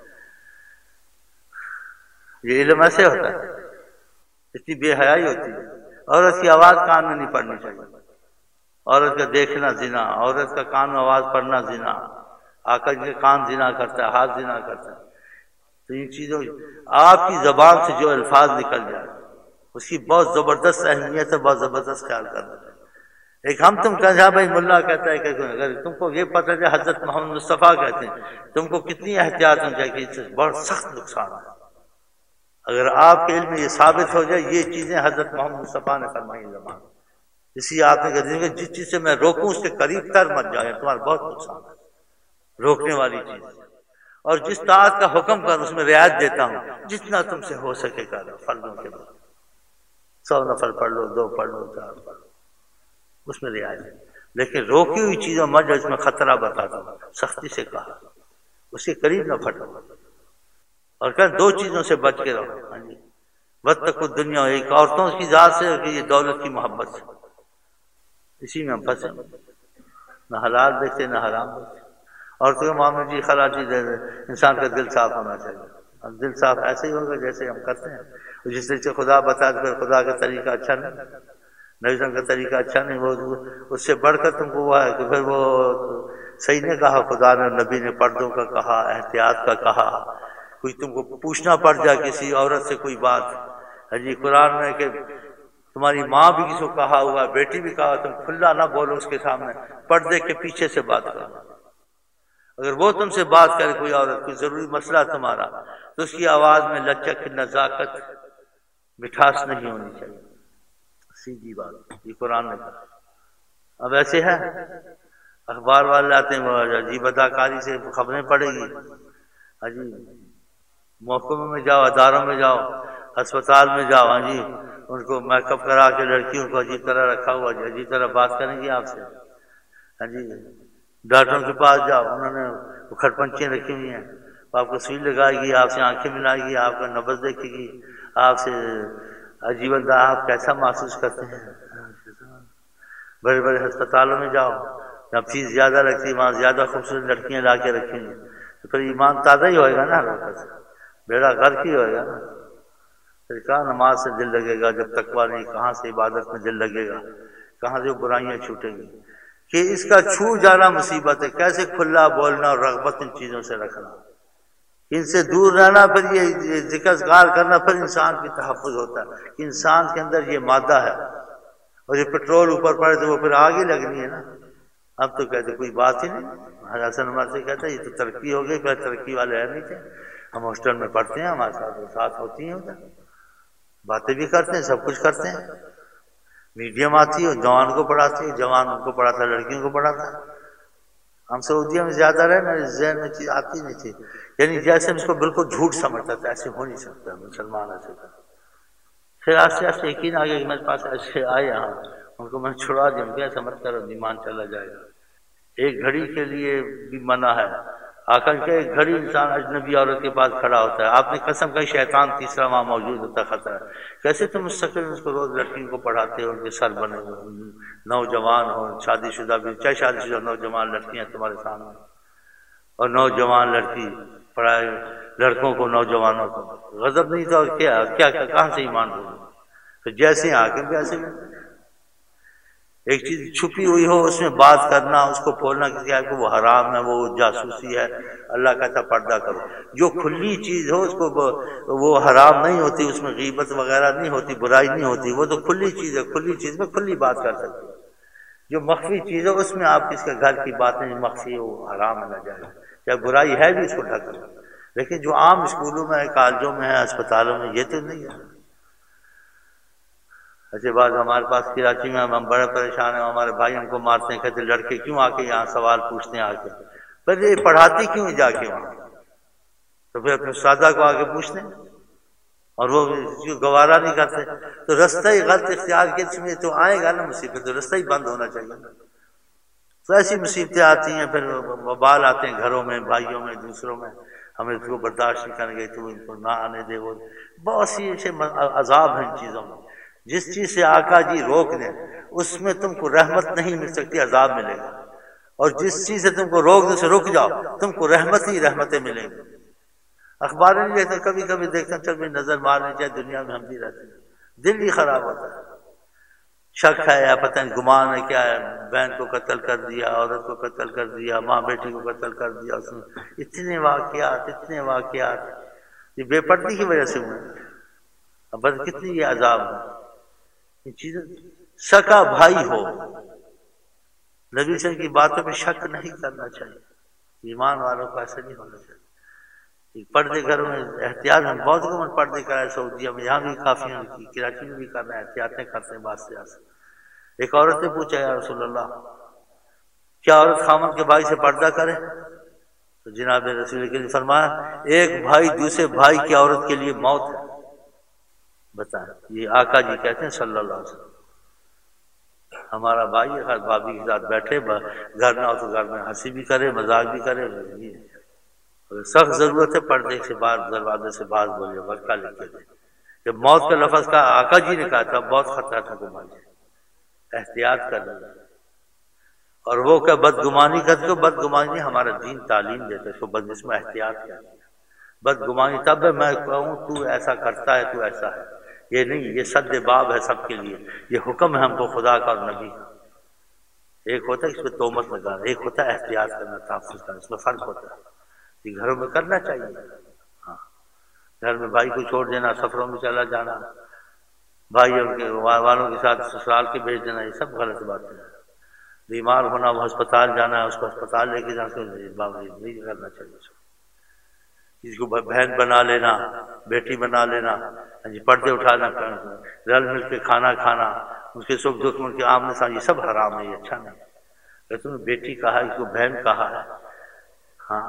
یہ علم ایسے ہوتا ہے، اتنی بے حیائی ہوتی ہے۔ عورت کی آواز کان میں نہیں پڑنی چاہیے، عورت کا دیکھنا زنا، عورت کا کان میں آواز پڑنا زنا، آقا کے کان زنا کرتا ہے، ہاتھ زنا کرتا ہے۔ تو ان چیزوں آپ کی زبان سے جو الفاظ نکل جائے اس کی بہت زبردست اہمیت ہے، بہت زبردست خیال کرنا ہے۔ ایک ہم تم کہتے ہیں بھائی ملا کہتا ہے کہ اگر تم کو یہ پتہ ہے حضرت محمد مصطفیٰ کہتے ہیں، تم کو کتنی احتیاط ہونی چاہیے کہ اس سے بہت سخت نقصان ہے۔ اگر آپ کے علم میں یہ ثابت ہو جائے یہ چیزیں حضرت محمد مصطفیٰ نے فرمائی زبان، اسی آپ نے کہتے ہیں کہ جس چیز سے میں روکوں اس کے قریب تر مت جائے، تمہارا بہت نقصان ہے، روکنے والی چیز۔ اور جس طاعت کا حکم کر اس میں رعایت دیتا ہوں، جتنا تم سے ہو سکے کرو، فرضوں کے بعد سو نفل پڑھ لو، دو پڑھ لو، چار پڑھ لو، اس میں رعایت ہے، لیکن روکی ہوئی چیزوں مت جو اس میں خطرہ بتاتا ہوں، سختی سے کہا، اس کے قریب نہ پھٹو، اور کہ دو چیزوں سے بچ کے رہو، ہاں جی، واتقوا الدنیا، ایک عورتوں کی ذات سے کہ یہ دولت کی محبت سے، اسی میں ہم پھنسے، نہ حلال دیکھتے نہ حرام دیکھتے۔ اور تو معاملے جی خراجی دے دے، انسان کا دل صاف ہونا چاہیے، اب دل صاف ایسے ہی ہوگا جیسے ہم کرتے ہیں، جس طرح سے خدا بتا پھر خدا کا طریقہ اچھا نہیں، نبی صلی کا طریقہ اچھا نہیں، وہ اس سے بڑھ کر تم کو وہ ہے کہ پھر وہ صحیح نے کہا، خدا نے نبی نے پردوں کا کہا، احتیاط کا کہا، کوئی تم کو پوچھنا پڑ جائے کسی عورت سے کوئی بات، جی قرآن میں کہ تمہاری ماں بھی کسی کو کہا ہوا، بیٹی بھی کہا، تم کھلا نہ بولو اس کے سامنے، پردے کے پیچھے سے بات کرو۔ اگر وہ تم سے بات کرے کوئی عورت، کوئی ضروری مسئلہ تمہارا، تو اس کی آواز میں لچک، نزاکت، مٹھاس نہیں ہونی چاہیے، سیدھی بات، یہ قرآن نے کہا۔ اب ایسے ہے اخبار والے آتے ہیں، وہ عجیب اداکاری سے خبریں پڑے گی، ہاں جی، محکموں میں جاؤ، اداروں میں جاؤ، اسپتال میں جاؤ، ہاں جی، ان کو میک اپ کرا کے لڑکیوں کو عجیب طرح رکھا ہوا، عجیب طرح بات کریں گی آپ سے، ہاں جی، ڈاکٹروں کے پاس جاؤ، انہوں نے کھڑپنچیاں رکھی ہوئی ہیں، آپ کو سوئی لگائے گی، آپ سے آنکھیں ملائے گی، آپ کا نبض دیکھے گی، آپ سے عجیب انداز، آپ کیسا محسوس کرتے ہیں۔ بڑے بڑے ہسپتالوں میں جاؤ، جہاں فیس زیادہ لگتی ہے، وہاں زیادہ خوبصورت لڑکیاں لا کے رکھیں گی، تو پھر ایمان تازہ ہی ہوئے گا نا، بیڑا غرق ہی ہوئے گا نا۔ پھر کہاں نماز سے دل لگے گا جب تقویٰ نہیں، کہاں سے عبادت میں دل لگے گا، کہاں سے برائیاں چھوٹیں گی، کہ اس کا چھو جانا مصیبت ہے۔ کیسے کھلا بولنا اور رغبت ان چیزوں سے رکھنا، ان سے دور رہنا، پھر یہ ذکر اذکار کرنا، پھر انسان کی تحفظ ہوتا ہے کہ انسان کے اندر یہ مادہ ہے، اور یہ پٹرول اوپر پڑے تو وہ پھر آگ ہی لگنی ہے نا۔ اب تو کہتے کوئی بات ہی نہیں، حسن عمر سے کہتا ہے یہ تو ترقی ہو گئی، پھر ترقی والے ہے نہیں تھے، ہم ہاسٹل میں پڑھتے ہیں، ہمارے ساتھ ساتھ ہوتی ہیں ادھر، باتیں بھی کرتے ہیں، سب کچھ کرتے ہیں، میڈیم آتی ہے، جوان کو پڑھاتی ہے، جوان ان کو پڑھاتا ہے، لڑکیوں کو پڑھاتا ہے۔ ہم سعودیہ میں زیادہ رہے، میرے ذہن میں چیز آتی نہیں تھی، یعنی جیسے ہم اس کو بالکل جھوٹ سمجھتا تھا، ایسے ہو نہیں سکتا مسلمان ایسے کرتا۔ پھر آستے آستے یقین آ گیا کہ میرے پاس ایسے آئے یہاں، ان کو میں چھڑا دیا، ان کو ایسا مت کرو ایمان چلا جائے گا۔ ایک گھڑی کے لیے بھی منع ہے، آقا کہ ایک گھڑی انسان اجنبی عورت کے پاس کھڑا ہوتا ہے، آپ نے قسم کہی شیطان تیسرا وہاں موجود ہوتا ہے، خطرہ ہے۔ کیسے تم مستقل اس کو روز لڑکیوں کو پڑھاتے ہو، ان کے سر بنے ہوئے، نوجوان ہو، شادی شدہ بھی، چاہے شادی شدہ نوجوان لڑکیاں تمہارے سامنے، اور نوجوان لڑکی پڑھائے لڑکوں کو، نوجوانوں کو، غضب نہیں تو کیا کیا کہاں سے ایمان بولو؟ تو جیسے آگے بھی ایسے ایک چیز چھپی ہوئی ہو اس میں بات کرنا، اس کو بولنا کسی آپ کو، وہ حرام ہے، وہ جاسوسی ہے، اللہ کہتا پردہ کرو۔ جو کھلی چیز ہو اس کو وہ حرام نہیں ہوتی، اس میں غیبت وغیرہ نہیں ہوتی، برائی نہیں ہوتی، وہ تو کھلی چیز ہے، کھلی چیز میں کھلی بات کر سکتے ہیں۔ جو مخفی چیز ہے اس میں آپ کس کے گھر کی باتیں مخفی ہو، حرام نہ جائے، چاہے برائی ہے بھی اس کو ڈھک لو، لیکن جو عام اسکولوں میں ہے، کالجوں میں ہے، اسپتالوں میں، یہ تو نہیں ہے۔ ایسے بات ہمارے پاس کراچی میں ہم بڑے پریشان ہیں، ہمارے بھائی ہم کو مارتے ہیں، کہتے لڑکے کیوں آ کے یہاں سوال پوچھتے ہیں، آ کے پھر یہ پڑھاتی کیوں جا کے وہاں، تو پھر اپنے استاذہ کو آ کے پوچھتے ہیں، اور وہ جو گوارا نہیں کرتے تو رستہ ہی غلط اختیار کے اس میں تو آئے گا نا مصیبت، تو رستہ ہی بند ہونا چاہیے. تو ایسی مصیبتیں آتی ہیں، پھر وبال آتے ہیں گھروں میں، بھائیوں میں، دوسروں میں، ہمیں اس کو برداشت نہیں کریں گے تو ان کو نہ آنے دے. وہ بہت سی ایسے عذاب ہیں ان چیزوں میں. جس چیز سے آقا جی روک دیں اس میں تم کو رحمت نہیں مل سکتی، عذاب ملے گا. اور جس چیز سے تم کو روک دیں سے رک جاؤ تم کو رحمت ہی رحمتیں ملیں گی. اخبار نہیں دیکھتے، کبھی کبھی دیکھتے ہیں، چل بھی نظر مارنے چاہے دنیا میں ہم بھی رہتے ہیں، دل ہی خراب ہوتا ہے. شک ہے یا پتہ نہیں گمان ہے کیا ہے، بہن کو قتل کر دیا، عورت کو قتل کر دیا، ماں بیٹی کو قتل کر دیا. اس میں اتنے واقعات اتنے واقعات یہ بے پردی کی وجہ سے ہوئے. اب بس کتنی یہ عذاب ہے یہ چیزیں. سکا بھائی ہو، نبی صلی کی باتوں پہ شک نہیں کرنا چاہیے. ایمان والوں کو ایسا نہیں ہونا چاہیے. پردے گھروں میں احتیاط میں بہت گھر پردے کرائے سعودیہ میں، یہاں بھی کافی ہیں، کراچی میں بھی کر رہے ہیں، احتیاطیں کرتے ہیں بات سے. ایک عورت نے پوچھا یا رسول اللہ کیا عورت خامن کے بھائی سے پردہ کرے؟ تو جناب رسول کریم نے فرمایا ایک بھائی دوسرے بھائی کی عورت کے لیے موت ہے. بتائیں، یہ آقا جی کہتے ہیں صلی اللہ علیہ وسلم. ہمارا بھائی ہر بھابھی کے ساتھ بیٹھے، گھر نہ ہو تو گھر میں ہنسی بھی کرے، مذاق بھی کرے. اگر سخت ضرورت ہے پردے سے باہر دروازے سے باہر بولے، ورقہ لے کے دے. جب موت کا لفظ کا آقا جی نے کہا تھا بہت خطرہ تھا کو بھائی احتیاط کر لیں. اور وہ کہ بدگمانی کرتے ہو، بدگمانی ہمارا دین تعلیم دیتا ہے اس کو بد اس میں احتیاط کیا. بدگمانی تب ہے میں کہوں تو ایسا کرتا ہے تو ایسا ہے، یہ نہیں. یہ سد باب ہے سب کے لیے. یہ حکم ہے ہم کو خدا کا اور نبی کا. ایک ہوتا ہے اس پہ تہمت لگانا، ایک ہوتا ہے احتیاط کرنا، تحفظ کرنا. اس میں فرق ہوتا ہے. یہ گھروں میں کرنا چاہیے. ہاں، گھر میں بھائی کو چھوڑ دینا، سفروں میں چلا جانا، بھائیوں کے والوں کے ساتھ سسرال کے بھیج دینا، یہ سب غلط بات ہے. بیمار ہونا، وہ ہسپتال جانا ہے، اس کو ہسپتال لے کے جانا نہیں کرنا چاہیے. کسی کو بہن بنا لینا، بیٹی بنا لینا، پردے اٹھانا، رل مل کے کھانا کھانا، اس کے سکھ دکھ ان کے آمنے سامنے، یہ سب حرام ہے، یہ اچھا نہیں. اگر تم نے بیٹی کہا ہے، اس کو بہن کہا ہے، ہاں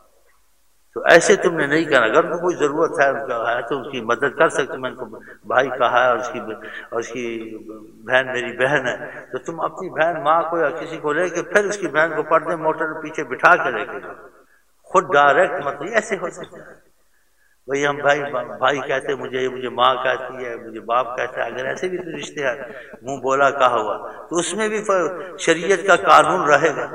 تو ایسے تم نے نہیں کرنا. اگر ان کو کوئی ضرورت ہے ان کا ہے تو اس کی مدد کر سکتے. میں ان کو بھائی کہا ہے اور اس کی اور اس کی بہن میری بہن ہے، تو تم اپنی بہن ماں کو یا کسی کو لے کے پھر اس کی بہن کو پردے موٹر پیچھے بٹھا کے لے کے جاؤ. خود ڈائریکٹ مت ایسے ہو سکتا ہے. وہی ہم بھائی بھائی کہتے مجھے مجھے ماں کہتی ہے، مجھے باپ کہتا ہے. اگر ایسے بھی تو رشتے ہیں منہ بولا کہا ہوا تو اس میں بھی شریعت کا قانون رہے گا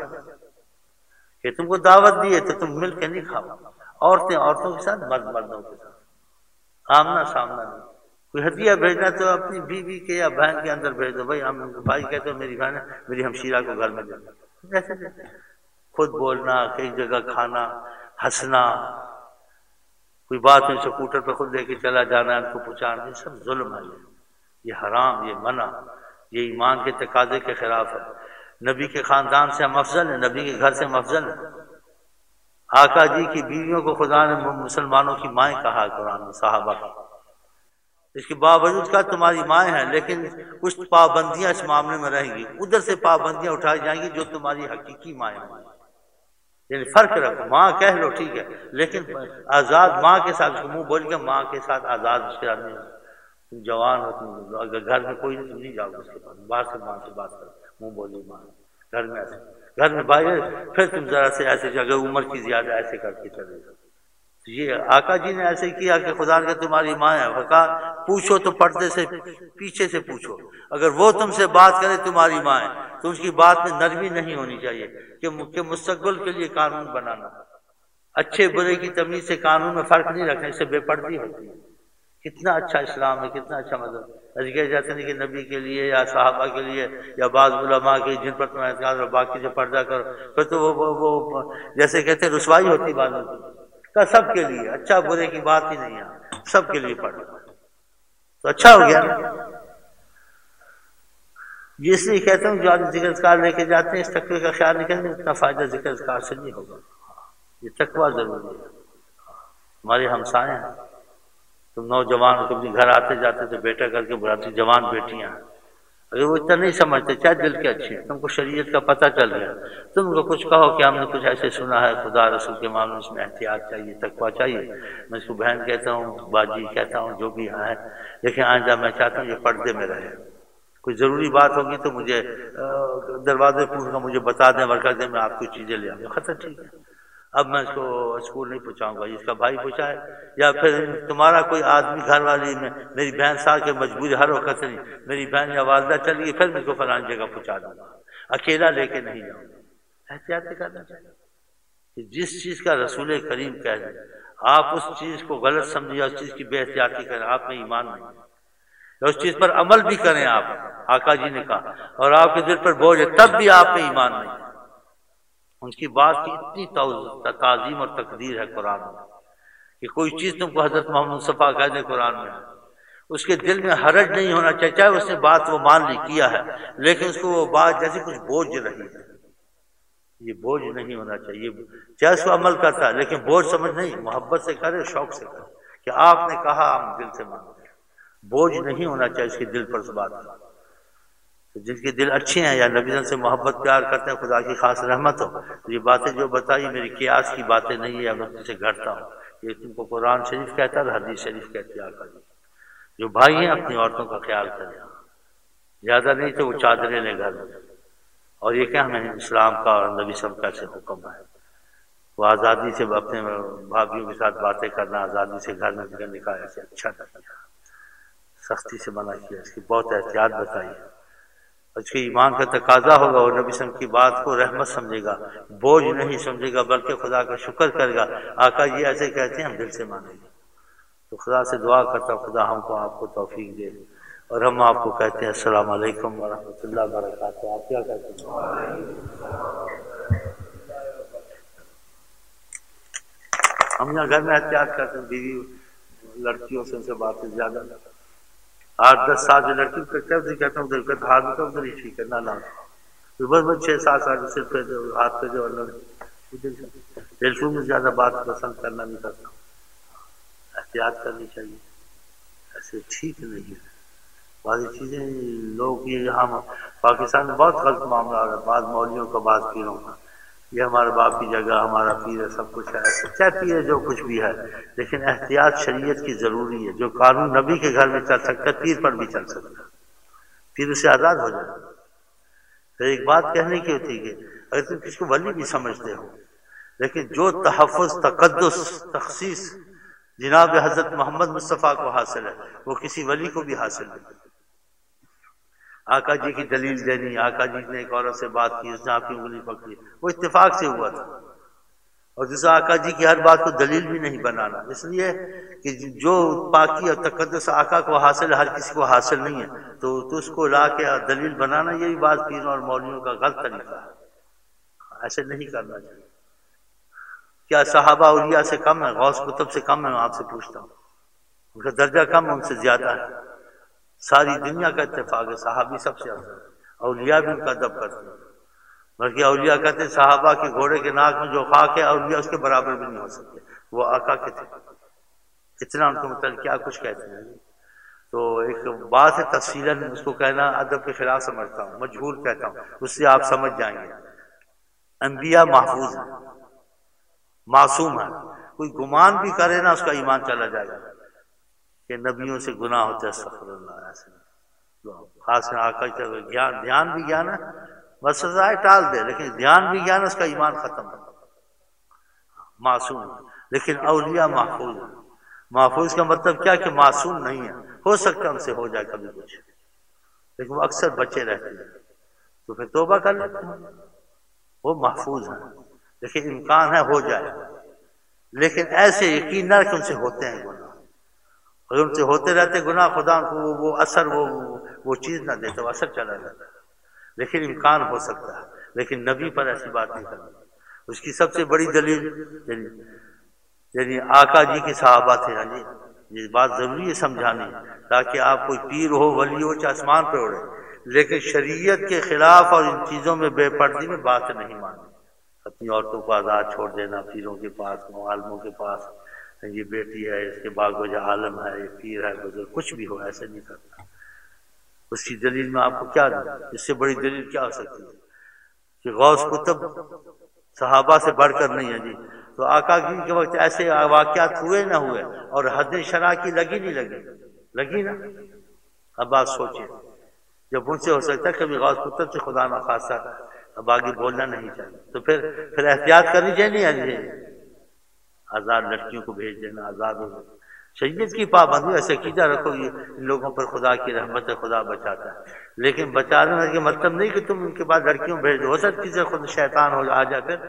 کہ تم کو دعوت دی ہے تو تم مل کے نہیں کھاؤ. عورتیں عورتوں کے ساتھ، مرد مردوں کے ساتھ، آمنا سامنا نہیں. کوئی ہدیہ بھیجنا تو اپنی بیوی کے یا بہن کے اندر بھیج دو. بھائی ہم بھائی کہتے ہو میری بہن ہے، میری ہمشیرہ کو گھر میں دے دو. ایسے خود بولنا، کئی جگہ کھانا، ہنسنا، کوئی بات میں سکوٹر پہ خود لے کے چلا جانا، ان کو پہنچانا، یہ سب ظلم ہے. یہ حرام، یہ منع، یہ ایمان کے تقاضے کے خلاف ہے. نبی کے خاندان سے ہم افضل ہیں، نبی کے گھر سے ہم افضل ہیں. آقا جی کی بیویوں کو خدا نے مسلمانوں کی مائیں کہا قرآن میں، صحابہ کا. اس کے باوجود کہا تمہاری مائیں ہیں، لیکن کچھ پابندیاں اس معاملے میں رہیں گی. ادھر سے پابندیاں اٹھائی جائیں گی جو تمہاری حقیقی مائیں ہیں. یعنی فرق رکھو، ماں کہہ لو ٹھیک ہے، لیکن آزاد ماں کے ساتھ منہ بول کے ماں کے ساتھ آزاد اس کے آدمی. تم جوان ہو، تم اگر گھر میں کوئی نہیں تم نہیں جاؤ گے اس کے پاس، باہر سے ماں سے بات کرو، منہ بولی ماں. گھر میں ایسے گھر میں بھائی پھر تم ذرا سے ایسے اگر عمر کی زیادہ ایسے کر کے چلے جاؤ. یہ آقا جی نے ایسے کیا کہ خدا نے تمہاری ماں ہے، کہا پوچھو تو پردے سے پیچھے سے پوچھو. اگر وہ تم سے بات کرے تمہاری ماں ہے تو اس کی بات میں نرمی نہیں ہونی چاہیے کہ مستقبل کے لیے قانون بنانا. اچھے برے کی تمیز سے قانون میں فرق نہیں رکھنے، اس سے بے پردی ہوتی ہے. کتنا اچھا اسلام ہے، کتنا اچھا مذہب. اجگہ جیسے نہیں کہ نبی کے لیے یا صحابہ کے لیے یا بعض علماء کے جن پر تم اعتقاد اور باقی سے پردہ کرو، پھر تو وہ وہ جیسے کہتے ہیں رسوائی ہوتی باتوں کا. سب کے لیے اچھا برے کی بات ہی نہیں ہے، سب کے لیے پردہ تو اچھا ہو گیا. یہ اس لیے کہتا ہوں جو آدمی ذکر اذکار لے کے جاتے ہیں اس تقوی کا خیال نہیں کریں، اتنا فائدہ ذکر اذکار سے نہیں ہوگا. یہ تقویٰ ضروری ہے. ہمارے ہمسائے ہیں، تم نوجوان تم گھر آتے جاتے تو بیٹا کر کے بلاتی جوان بیٹیاں، اگر وہ اتنا نہیں سمجھتے، چاہے دل کے اچھے، تم کو شریعت کا پتہ چل گیا، تم کو کچھ کہو کہ ہم نے کچھ ایسے سنا ہے خدا رسول کے معاملے میں، اس میں احتیاط چاہیے، تقویٰ چاہیے، میں اس کو بہن کہتا ہوں، باجی کہتا ہوں، جو بھی ہے، لیکن آئندہ میں چاہتا ہوں یہ پردے میں رہے، کوئی ضروری بات ہوگی تو مجھے دروازے پوچھ کر مجھے بتا دیں، ورکر دیں، میں آپ کی چیزیں لے آؤں گا، خطر ٹھیک ہے، اب میں اس کو اسکول نہیں پہنچاؤں گا، اس کا بھائی پہنچائے، یا پھر تمہارا کوئی آدمی گھر والی میں میری بہن ساتھ کے مجبوری ہر وقت نہیں، میری بہن یا والدہ چل گئی پھر مجھ کو فلان جگہ پہنچا دوں گا، اکیلا لے کے نہیں جاؤں گا، احتیاط کرنا چاہیے کہ جس چیز کا رسول کریم کہہ دیں آپ اس چیز کو غلط سمجھیں، اس چیز کی بے احتیاطی کریں، آپ میں ایمان نہیں ہے، اس چیز پر عمل بھی کریں آپ، آقا جی نے کہا، اور آپ کے دل پر بوجھ ہے تب بھی آپ میں ایمان نہیں ہے، ان کی بات کی اتنی تعظیم اور تقدیر ہے قرآن میں کہ کوئی چیز تم کو حضرت محمد مصطفیٰ کہہ دے قرآن میں، اس کے دل میں حرج نہیں ہونا چاہیے، چاہے اس نے بات وہ مان لی کیا ہے، لیکن اس کو وہ بات جیسے کچھ بوجھ رہی ہے، یہ بوجھ نہیں ہونا چاہیے، چاہے اس کو عمل کرتا ہے لیکن بوجھ سمجھ نہیں، محبت سے کرے، شوق سے کرے کہ آپ نے کہا ہم دل سے مانتے ہیں، بوجھ نہیں ہونا چاہیے اس کے دل پر اس بات کا، جن کے دل اچھے ہیں یا نبی سے محبت پیار کرتے ہیں، خدا کی خاص رحمت ہو، یہ باتیں جو بتائی میری قیاس کی باتیں نہیں ہے، میں تم سے گھٹتا ہوں، یہ تم کو قرآن شریف کہتا ہے، حدیث شریف کہتی ہے، آقا جی جو بھائی ہیں اپنی عورتوں کا خیال کریں، زیادہ نہیں تو وہ چادریں لیں گھر میں، اور یہ کہ ہمیں اسلام کا اور نبی صلی اللہ علیہ وسلم کا حکم ہے، وہ آزادی سے اپنے بھابھیوں کے ساتھ باتیں کرنا، آزادی سے گھر میں نکل نکاح ایسے اچھا نہیں، سختی سے منع کیا، اس کی بہت احتیاط بتائی ہے، اس کے ایمان کا تقاضا ہوگا، اور نبی صلی اللہ علیہ وسلم کی بات کو رحمت سمجھے گا، بوجھ نہیں سمجھے گا، بلکہ خدا کا شکر کرے گا، آقا یہ ایسے کہتے ہیں ہم دل سے مانیں گے، تو خدا سے دعا کرتا ہوں خدا ہم کو آپ کو توفیق دے، اور ہم آپ کو کہتے ہیں السلام علیکم ورحمۃ اللہ وبرکاتہ، آپ کیا کہتے ہیں؟ ہم یہاں گھر میں احتیاط کرتے ہیں، بیوی لڑکیوں سے ان سے باتیں زیادہ، آٹھ دس سال جو لڑکی کہتا ہوں دل کا ہاتھ میں تو ادھر ہی ٹھیک ہے، نہ لا بس بس چھ سات سال صرف پہ ہاتھ پہ جو ٹیلی فون میں زیادہ بات پسند کرنا نہیں کرتا ہوں، احتیاط کرنی چاہیے، ایسے ٹھیک نہیں ہے، بعض چیزیں لوگ یہ یہاں پاکستان میں بہت غلط معاملہ ہو رہا ہے، بعض مولویوں کا بعض پیروں کا، یہ ہمارے باپ کی جگہ ہمارا پیر ہے، سب کچھ ہے، چاہے پیر ہے جو کچھ بھی ہے، لیکن احتیاط شریعت کی ضروری ہے، جو قانون نبی کے گھر میں چل سکتا ہے پیر پر بھی چل سکتا ہے، پیر اسے آزاد ہو جائے، تو ایک بات کہنے کی ہوتی ہے کہ اگر تم کسی کو ولی بھی سمجھتے ہو، لیکن جو تحفظ، تقدس، تخصیص جناب حضرت محمد مصطفیٰ کو حاصل ہے وہ کسی ولی کو بھی حاصل نہیں، آقا جی کی دلیل دینی، آقا جی نے ایک عورت سے بات کی، اس نے آپ کی انگلی پکڑی، وہ اتفاق سے ہوا تھا، اور جسے آقا جی کی ہر بات کو دلیل بھی نہیں بنانا، اس لیے کہ جو پاکی اور تقدس آقا کو حاصل ہے ہر کسی کو حاصل نہیں ہے، تو تو اس کو لا کے دلیل بنانا یہی بات پیروں اور مولویوں کا غلط طریقہ ہے، ایسے نہیں کرنا چاہیے، کیا صحابہ اولیاء سے کم ہے؟ غوث کتب سے کم ہے؟ میں آپ سے پوچھتا ہوں، ان کا درجہ کم ان سے زیادہ ہے، ساری دنیا کا اتفاق ہے صحابی سب سے افضل، اولیاء بھی ان کا ادب کرتے ہیں، بلکہ اولیاء کہتے ہیں صحابہ کے گھوڑے کے ناک میں جو خاک ہے اولیاء اس کے برابر بھی نہیں ہو سکتے، وہ آقا کے تھے، اتنا ان کو مطلب کیا کچھ کہتے ہیں، تو ایک بات ہے تفصیلاً اس کو کہنا ادب کے خلاف سمجھتا ہوں، مجہول کہتا ہوں، اس سے آپ سمجھ جائیں گے، انبیاء محفوظ ہیں، معصوم ہے، کوئی گمان بھی کرے نا اس کا ایمان چلا جائے گا کہ نبیوں سے گناہ ہوتا ہے، استغفر اللہ، ایسے خاص کر آقا کی دھیان دھیان بھی گیا نا بس سزائے ٹال دے، لیکن دھیان بھی گیا نا اس کا ایمان ختم ہے، معصوم، لیکن اولیاء محفوظ ہے، محفوظ کا مطلب کیا کہ معصوم نہیں ہے، ہو سکتا ہے ان سے ہو جائے کبھی کچھ، لیکن وہ اکثر بچے رہتے ہیں، تو پھر توبہ کر لیتے ہیں، وہ محفوظ ہیں، لیکن امکان ہے ہو جائے، لیکن ایسے یقین نہ کہ ان سے ہوتے ہیں گناہ، اور ان سے ہوتے رہتے گناہ، خدا ان کو وہ اثر وہ وہ چیز نہ دیتا، وہ اثر چلا جاتا ہے، لیکن امکان ہو سکتا ہے، لیکن نبی پر ایسی بات نہیں کرنی، اس کی سب سے بڑی دلیل یعنی یعنی آقا جی کے صحابہ تھے، ہاں جی یہ بات ضروری ہے سمجھانی، تاکہ آپ کوئی پیر ہو ولی ہو چاہے آسمان پہ اڑے، لیکن شریعت کے خلاف اور ان چیزوں میں بے پردگی میں بات نہیں ماننی، اپنی عورتوں کو آزاد چھوڑ دینا، پیروں کے پاس، عالموں کے پاس، یہ بیٹی ہے اس کے باغ وجہ عالم ہے، یہ پیر ہے بزرگ، کچھ بھی ہو ایسے نہیں کرنا، اس کی دلیل میں آپ کو کیا دوں؟ اس سے بڑی دلیل کیا ہو سکتی ہے کہ غوث کتب صحابہ سے بڑھ کر نہیں ہے جی. تو آقا کی کے وقت ایسے واقعات ہوئے نہ ہوئے اور حد شرع کی لگی نہیں لگی لگی نا. اب بات سوچیں، جب ان سے ہو سکتا ہے کبھی غوث کتب سے خدا نخواستہ اب آگے بولنا نہیں چاہیے تو پھر پھر احتیاط کرنی چاہیے. نہیں آزاد لڑکیوں کو بھیج دینا، آزاد ہو شریعت کی پابندی ایسے عقیدہ رکھو یہ ان لوگوں پر خدا کی رحمت ہے، خدا بچاتا ہے. لیکن بچانے کا مطلب نہیں کہ تم ان کے بعد لڑکیوں بھیج دو. ہو سکتی ہے خود شیطان ہو آ جا کر.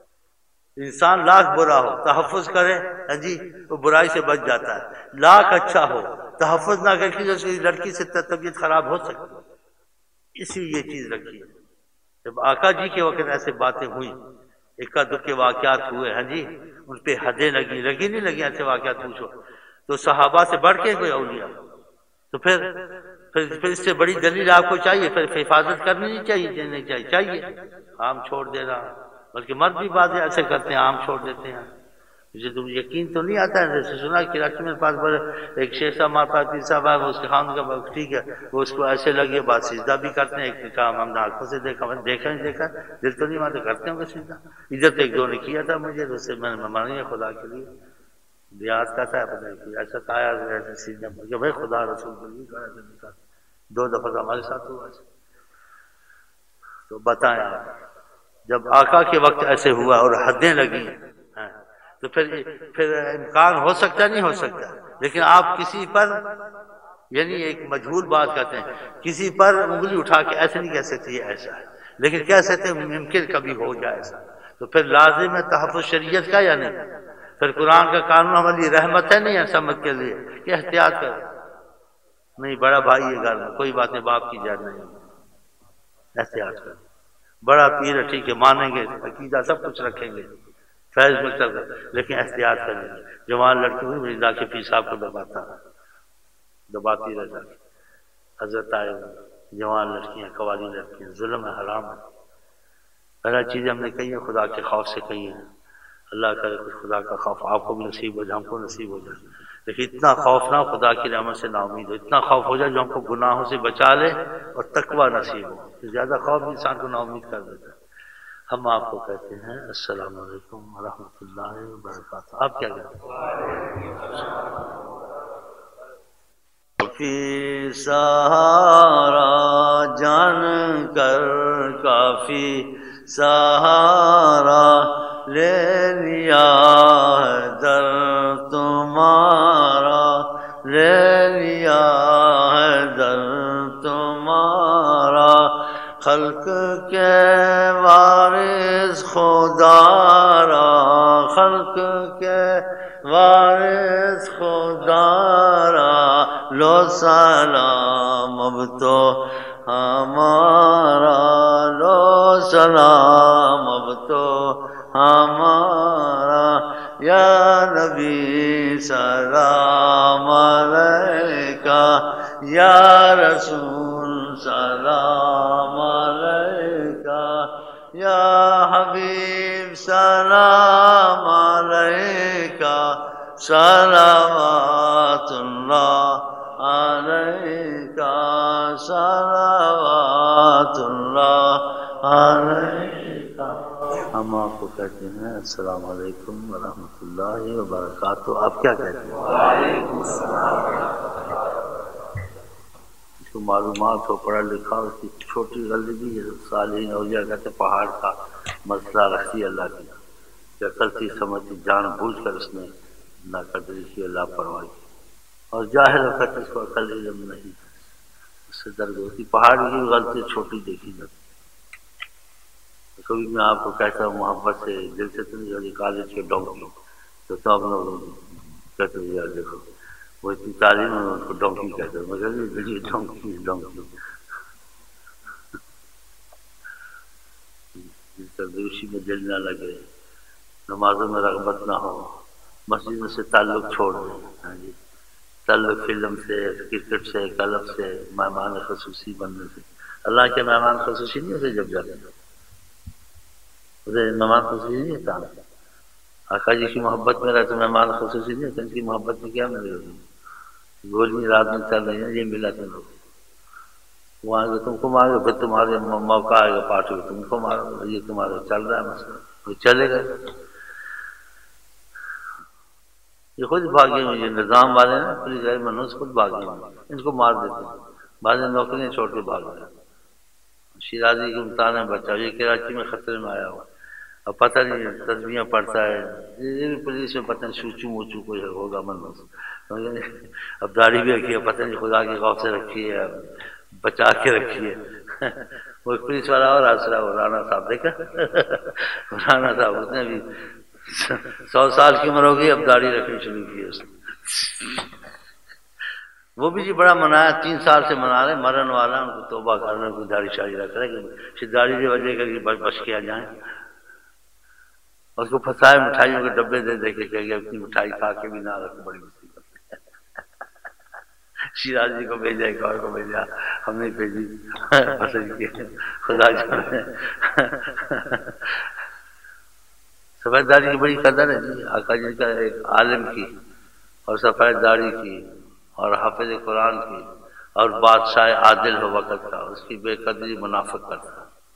انسان لاکھ برا ہو تحفظ کرے جی وہ برائی سے بچ جاتا ہے. لاکھ اچھا ہو تحفظ نہ کر کے لڑکی سے طبیعت خراب ہو سکتی ہے. اسی یہ چیز رکھی ہے. جب آقا جی کے وقت ایسے باتیں ہوئی، اکا دکے واقعات ہوئے ہیں جی، ان پہ حدیں لگی لگی نہیں لگی ایسے واقعات پوچھو تو صحابہ سے بڑھ کے کوئی اولیاء تو پھر پھر پھر اس سے بڑی دلیل آپ کو چاہیے. پھر حفاظت کرنی نہیں چاہیے نہیں چاہیے چاہیے عام چھوڑ دے رہا، بلکہ مرد بھی باتیں ایسے کرتے ہیں عام چھوڑ دیتے ہیں. مجھے تم یقین تو نہیں آتا ہے. جیسے سنا کہ کراچی میرے پاس بڑے ایک شیخ صاحب ہمارے پاس پیر صاحب ہے، وہ اس کے خان کا ٹھیک ہے وہ اس کو ایسے لگے بات سجدہ بھی کرتے ہیں. ایک کام ہم نے آنکھوں سے دیکھا دیکھا نہیں دیکھا دل تو نہیں مانتے کرتے ہوں گے سجدہ. ادھر تو ایک دو نے کیا تھا مجھے تو اس سے میں نے مانی ہے خدا کے لیے بیاض کا تھا پتہ نہیں ایسا آیا ایسے سجدہ کہ بھائی خدا رسول کو نہیں کہا نہیں کہا. دو دفعہ ہمارے ساتھ ہوا ایسے. تو بتائیں آپ جب آقا کے وقت ایسے ہوا اور حدیں لگی تو پھر پھر امکان ہو سکتا نہیں ہو سکتا. لیکن آپ کسی پر یعنی ایک مجہول بات کرتے ہیں کسی پر انگلی اٹھا کے ایسے نہیں کہہ سکتے یہ ایسا ہے، لیکن کہہ سکتے ہیں ممکن کبھی ہو جائے ایسا. تو پھر لازم ہے تحفظ شریعت کا یا نہیں؟ پھر قرآن کا قانون ہماری رحمت ہے نہیں ہے سمجھ کے لیے کہ احتیاط کرو. نہیں بڑا بھائی ہے گھر میں کوئی بات نہیں، باپ کی جان نہیں، احتیاط کرو. بڑا پیر ہے ٹھیک ہے مانیں گے عقیدہ سب کچھ رکھیں گے فیض میں کر دیں لیکن احتیاط کریں گے. جوان لڑکی ہوئی میری لا کے پیر صاحب کو دباتا دباتی رہ جاتی. حضرت آئے جوان لڑکیاں قوالی لڑکیاں ظلم ہے حرام ہے. پہلا چیز ہم نے کہی ہے خدا کے خوف سے کہی ہے. اللہ کرے کچھ خدا کا خوف آپ کو بھی نصیب ہو جائے ہم کو نصیب ہو جائے. لیکن اتنا خوف نہ ہو خدا کی رحمت سے نا امید ہو. اتنا خوف ہو جائے جو ہم کو گناہوں سے بچا لے اور تقوی نصیب ہو. زیادہ خوف انسان کو نا امید کر دیتا ہے. ہم آپ کو کہتے ہیں السلام علیکم ورحمۃ اللہ وبرکاتہ. آپ کیا کہتے ہیں؟ کافی سہارا جان کر کافی سہارا لے لیا ہے در تمہارا لے لیا ہے در تمہارا. خلق کے وارث خدا را خلق کے وارث خدا را لو سلام اب تو ہمارا لو سلام اب تو ہمارا. یا نبی سلام علیکہ یا رسول سلام علیکہ یا حبیب سلام علیکہ صلوات اللہ علیکہ صلوات اللہ علیکہ. ہم آپ کو کہتے ہیں السلام علیکم ورحمۃ اللہ وبرکاتہ. آپ کیا کہتے ہیں؟ وعلیکم السلام. اس کو معلومات ہو پڑھا لکھا اس کی چھوٹی غلطی بھی ہے. صالحین اولیاء کہتے پہاڑ کا مسئلہ رکھی اللہ کی کہ عقل تھی سمجھ تھی جان بوجھ کر اس نے نہ قدری کی اللہ پرواہی اور جاہل وقت اس کو عقل علم نہیں اس سے درد ہوتی. پہاڑ کی غلطی چھوٹی دیکھی جاتی. کبھی میں آپ کو کہتا ہوں محبت سے دل سے تو نہیں کالج کے ڈونکی تو تب لوگ کہتے ہیں یار دیکھو وہ اتنی تعلیم ہے اس کو ڈونکی کہتے ہیں. مگر ڈونکی ڈونکی تردوشی میں دل نہ لگے نمازوں میں رغبت نہ ہو مسجدوں سے تعلق چھوڑ دیں. ہاں جی تعلق فلم سے کرکٹ سے کلب سے مہمان خصوصی بننے سے. اللہ کے مہمان خصوصی نہیں ہوتے جب جاتے ہیں مہمان خصوصی نہیں ہوتا. آقا جی کی محبت میں رہے تو مہمان خصوصی نہیں ہوتا. ان کی محبت میں کیا ملے گی؟ گولی رات میں چل رہی ہے یہ ملا تو لوگ وہاں کہ تم کو مارو پھر تمہارے موقع آئے گا پارٹی تم کو مارو، یہ تمہارا چل رہا ہے مسئلہ، وہ چلے گا۔ یہ خود بھاگے ہوئے، یہ نظام والے نا پولیس والے منوس خود بھاگے ہوئے، ان کو مار دیتے ہیں، بعض نوکریاں چھوڑ کے بھاگ رہے ہیں۔ شیرازی کے امتحان ہے بچہ، یہ کراچی میں خطرے میں آیا ہوا، اب پتہ نہیں تسبیحیں پڑھتا ہے، یہ بھی پولیس میں پتہ نہیں سوچو موچو کوئی ہوگا منوس، اب داڑھی بھی رکھی ہے، پتہ نہیں خدا کے خوف سے رکھی ہے، بچا کے رکھی ہے۔ وہ پولیس والا اور آسرا وہ رانا صاحب دیکھا، رانا صاحب اس نے بھی سو سال کی عمر ہو گئی، اب داڑھی رکھنی شروع کی ہے اس نے۔ وہ بھی جی بڑا منایا، تین سال سے منا رہے، مرن والا ان کو توبہ کرنے کو داڑھی شاڑھی رکھ رہے کہ داڑھی کی وجہ کر کے بچ کے آ جائیں، اس کو پھنسائے مٹھائیوں کے ڈبے دے دے کے کہ اپنی مٹھائی کھا کے بھی نہ رکھ، بڑی مصیبت۔ شیراز جی کو بھیجا، ایک اور کو بھیجا، ہم نے بھیجی خدا جانے۔ سفید داڑھی کی بڑی قدر ہے جی، آقا جی کا ایک عالم کی اور سفید داڑھی کی اور حافظ قرآن کی اور بادشاہ عادل ہو وقت کا، اس کی بے قدری منافق کرتا۔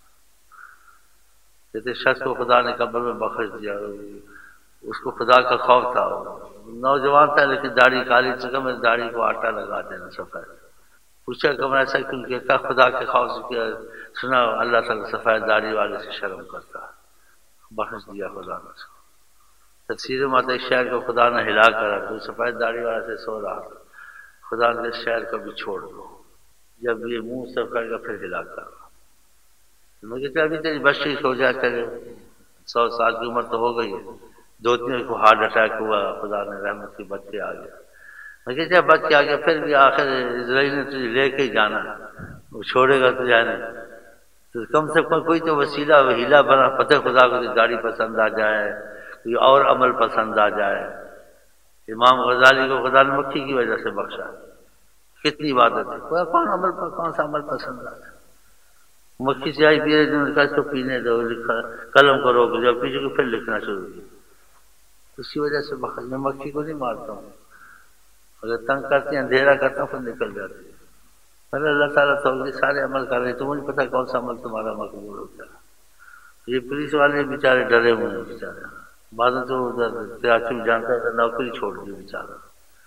کہتے شخص کو خدا نے قبر میں بخش دیا، اس کو خدا کا خوف تھا، نوجوان تھا لیکن داڑھی کالی چکا، میں داڑھی کو آٹا لگا دینا سفید۔ پوچھا کہ میں ایسا کیوں کیا؟ خدا کے خوف سے کیا، سنا اللہ تعالیٰ سفید داڑھی والے سے شرم کرتا، بخش دیا خدا نے اس کو۔ تفسیر میں آتا ہے شہر کو خدا نے ہلا کرا، تو سفید داڑھی والے سے سو رہا تھا، خدا نے اس شہر کو بھی چھوڑ دو، جب یہ منہ سے کر کے پھر ہلا کر، میں کہتے ابھی تیری بس ٹھیک ہو جائے کرے، سو سال کی عمر تو ہو گئی ہے، دو تین کو ہارٹ اٹیک ہوا، خدا نے رحمت کی بچ کے آ گیا۔ میں کہتے بچ کے آ گیا، پھر بھی آخر اسرائیل نے تجھے لے کے ہی جانا، وہ چھوڑے گا تجھے نہیں، تو کم سے کم کوئی تو وسیلہ وہیلا بنا، پتہ خدا کو داڑھی پسند آ جائے، کوئی اور عمل پسند آ جائے۔ امام غزالی کو خدا نے مکھی کی وجہ سے بخشا، کتنی عبادت ہے، کون عمل پر کون سا عمل پسند آتا ہے؟ مکھی سے آئی پیے نے اس کو پینے دو، لکھا قلم کو روک دیا، پیچھے کو پھر لکھنا شروع کیا، اس کی وجہ سے بخش۔ میں مکھی کو نہیں مارتا ہوں، اگر تنگ کرتے ہیں اندھیرا کرتا ہوں پھر نکل جاتی ہے، پھر اللہ تعالیٰ تو سارے عمل کر رہے، تو مجھے پتا کون سا عمل تمہارا مقبول ہوتا ہے۔ یہ پولیس والے بیچارے ڈرے ہوئے ہیں بیچارے، بعد میں تو کراچی میں جانتا تھا، نوکری چھوڑ دی بیچارہ۔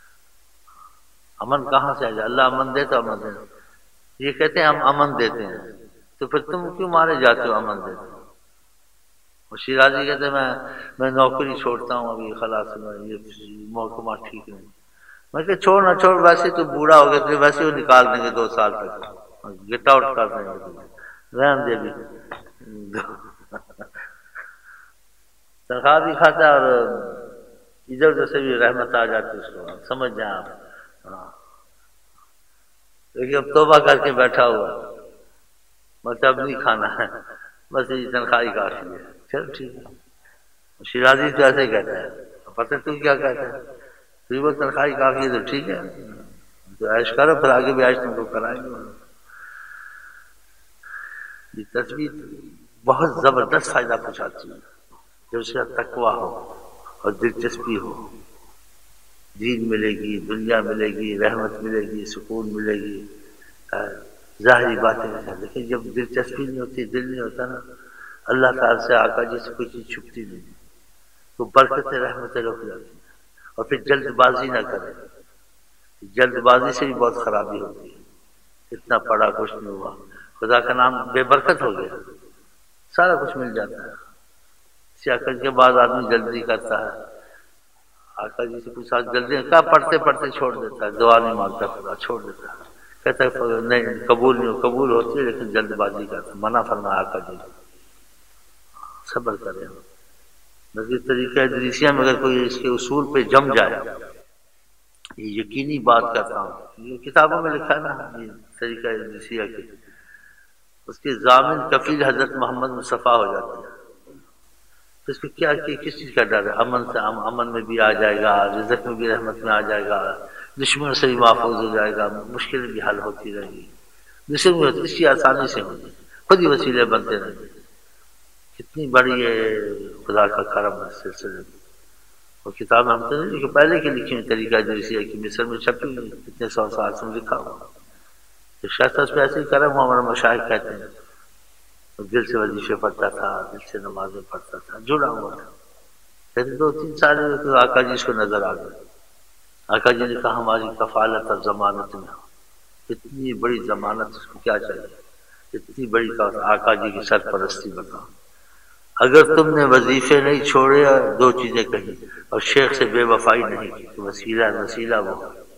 امن کہاں سے آ جائے؟ اللہ امن دے تو امن دے، یہ کہتے ہیں ہم امن دیتے ہیں، تو پھر تم کیوں مارے جاتے ہو امن دیتے ہو؟ اور شیرازی کہتے ہیں میں میں نوکری چھوڑتا ہوں ابھی، خلاص میں یہ محکمہ ٹھیک نہیں۔ میں کہ چھوڑ نہ چھوڑ، ویسے تو بوڑھا ہو گیا، تو ویسے وہ نکال دیں گے دو سال تک، گیٹ آؤٹ کر دیں گے، رہن دے بھی، تنخواہ بھی کھاتا ہے اور ادھر ادھر سے بھی رحمت آ جاتی ہے اس کو، سمجھ جائیں آپ۔ لیکن اب توبہ کر کے بیٹھا ہوا، بس اب نہیں کھانا ہے، بس یہ تنخواہ ہی کافی ہے، چل ٹھیک ہے۔ شیرازی تو ایسے ہی کہتا ہے، پتہ تو کیا کہتا ہے، تو وہ تنخواہ ہی کافی ہے تو ٹھیک ہے، تو عیش کرو، پھر آگے بھی عیش تم کو کرائیں گے۔ یہ تصویر بہت زبردست فائدہ پہنچاتی ہے جب اس کا تقویٰ ہو اور دلچسپی ہو، دین ملے گی، دنیا ملے گی، رحمت ملے گی، سکون ملے گی، ظاہری باتیں ہیں، لیکن جب دلچسپی نہیں ہوتی، دل نہیں ہوتا نا، اللہ تعالیٰ سے آقا جی سے کوئی چیز چھپتی نہیں، تو برکتیں رحمتیں رک جاتی ہیں۔ اور پھر جلد بازی نہ کریں، جلد بازی سے بھی بہت خرابی ہوتی ہے، اتنا پڑا کچھ نہیں ہوا، خدا کا نام بے برکت ہو گیا، سارا کچھ مل جاتا ہے، سیاقت کے بعد آدمی جلدی کرتا ہے، آقا جی سے پوچھا جلدی کیا، پڑھتے پڑھتے چھوڑ دیتا ہے، دعا نہیں مانگتا خدا، چھوڑ دیتا ہے، کہتا ہے نہیں قبول نہیں ہو، قبول ہوتی ہے لیکن جلد بازی کرتا، منع فرمایا آقا جی، صبر کرے۔ بلکہ طریقہ ادریسیہ میں اگر کوئی اس کے اصول پہ جم جائے، یہ یقینی بات کرتا ہوں، یہ کتابوں میں لکھا ہے نا یہ طریقہ ادریسیہ کی، اس کے ضامن کفیل حضرت محمد مصطفیٰ ہو جاتے ہیں، تو اس کو کیا کہ کس چیز کا ڈر ہے؟ امن سے، امن میں بھی آ جائے گا، رزق میں بھی رحمت میں آ جائے گا، دشمن سے بھی محفوظ ہو جائے گا، مشکلیں بھی حل ہوتی رہیں گی، جسے بھی ہوتی اس کی آسانی سے ہوتی، خود ہی وسیلے بنتے رہیں گے۔ کتنی بڑی ہے خدا کا کرم اس سلسلے میں۔ اور کتاب ہم تو نہیں، پہلے کی لکھی ہوئی طریقہ ادریسیہ کی مصر میں چھپی ہوئی، کتنے سو سال سے لکھا ہوا، شاید اس پہ ایسے ہی کرم ہوا، ہمارے مشائخ کہتے ہیں دل سے وظیفے پڑھتا تھا، دل سے نمازیں پڑھتا تھا، جڑا ہوا تھا. کہتے دو تین سال تو آقا جی اس کو نظر آ گئے. آقا جی نے کہا ہماری کفالت اور ضمانت میں اتنی بڑی ضمانت اس کو کیا چاہیے، اتنی بڑی آقا جی کی سرپرستی بتا. اگر تم نے وظیفے نہیں چھوڑے اور دو چیزیں کہی اور شیخ سے بے وفائی نہیں کی تو وسیلہ وسیلہ وہ.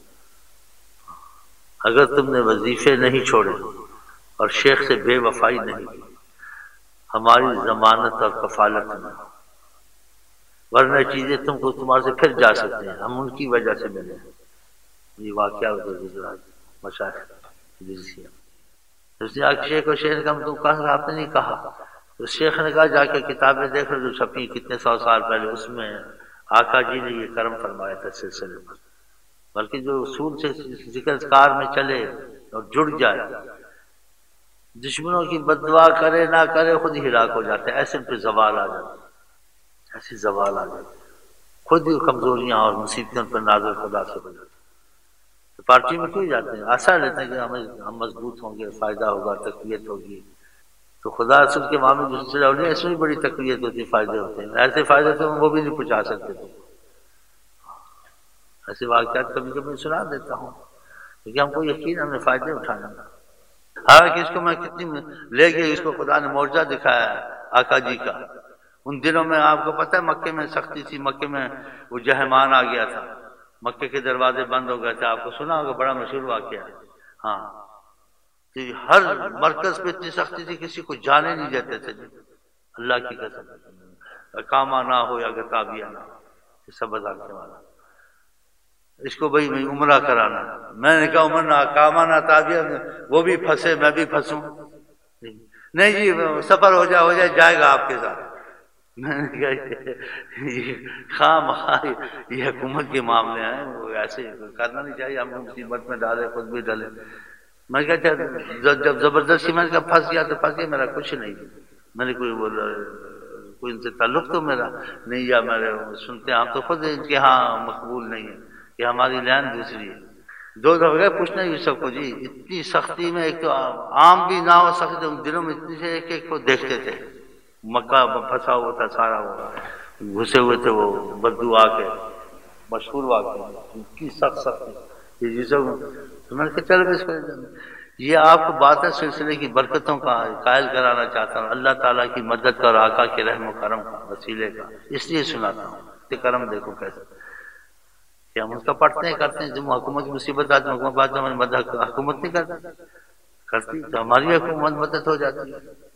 اگر تم نے وظیفے نہیں چھوڑے اور شیخ سے بے وفائی نہیں کی ہماری ضمانت اور کفالت میں، ورنہ چیزیں تم کو تمہارے سے پھر جا سکتے ہیں، ہم ان کی وجہ سے ملے. یہ واقعہ ادھر گزرا مشائخ ادریسیہ. اس نے آج شیخ و شیخ نے کہا تم کہا آپ نے نہیں کہا. تو شیخ نے کہا جا کے کتابیں دیکھ لو جو چھپی کتنے سو سال پہلے، اس میں آقا جی نے یہ کرم فرمایا تھا سلسلے پر. بلکہ جو اصول سے ذکر کار میں چلے اور جڑ جائے، دشمنوں کی بددعا کرے نہ کرے خود ہی ہلاک ہو جاتے، ایسے پہ زوال آ جاتا، ایسی زوال آ جاتی، خود ہی کمزوریاں اور مصیبتوں پر نازل خدا سے ہو جاتی. پارٹی میں کیوں جاتے ہیں؟ آسا لیتے ہیں کہ ہمیں ہم مضبوط ہوں گے، فائدہ ہوگا، تقویت ہوگی. تو خدا رسول کے معاملے جو سلسلہ ہو اس میں بڑی تقویت ہوتی، فائدے ہوتے ہیں. ایسے فائدے تو وہ بھی نہیں پہنچا سکتے تھے. ایسے واقعات کبھی کبھی سنا دیتا ہوں کیونکہ ہم کو یقین ہم نے فائدے اٹھانا. حالانکہ اس کو میں کتنی لے گئے، اس کو خدا نے معجزہ دکھایا ہے آقا جی کا. ان دنوں میں آپ کو پتہ ہے مکے میں سختی تھی، مکے میں وہ جہمان آ گیا تھا، مکے کے دروازے بند ہو گئے تھے. آپ کو سنا ہوگا، بڑا مشہور واقعہ ہے. ہاں، کہ ہر مرکز پہ اتنی سختی تھی کسی کو جانے نہیں دیتے تھے. اللہ کی قسم، کاما نہ ہو یا گتابیہ نہ ہو، یہ سب بتا کے والا. اس کو بھائی میں عمرہ کرانا، میں نے کہا عمر نہ کاما نہ تابیہ، وہ بھی پھنسے میں بھی پھنسوں. نہیں جی سفر ہو جائے ہو جائے جائے گا آپ کے ساتھ. میں نے کہا خواہ مخواہ یہ حکومت کے معاملے ہیں، وہ ایسے کرنا نہیں چاہیے، ہم مصیبت میں ڈالے خود بھی ڈالے. میں نے کہا جب زبردستی میں نے کہا پھنس گیا تو پھنس گیا، میرا کچھ نہیں. میں نے کوئی بولا کوئی ان سے تعلق تو میرا نہیں، یا میرے سنتے ہم تو خود ان کے ہاں مقبول نہیں ہے کہ ہماری لین دوسری ہے. دو دفعہ پوچھنا ہی سب کو جی اتنی سختی میں، ایک تو عام بھی نہ ہو سکتے ان دنوں میں، اتنی سے ایک ایک کو دیکھتے تھے. مکہ پھنسا ہوا تھا سارا، وہ گھسے ہوئے تھے وہ بدو آ کے، مشہور واقعہ اتنی سخت سختی یہ سب. میں نے کہا چلو اس کو یہ آپ کو بات ہے سلسلے کی برکتوں کا قائل کرانا چاہتا ہوں، اللہ تعالیٰ کی مدد کا اور آقا کے رحم و کرم کا وسیلے کا، اس لیے سناتا ہوں کہ کرم دیکھو کیسے کہ ہم اس کا پڑھتے ہیں کرتے ہیں. جب حکومت کی مصیبت آتی ہے حکومت بات ہماری مدد حکومت نہیں کرتی کرتی تو ہماری حکومت مدد ہو جاتی ہے.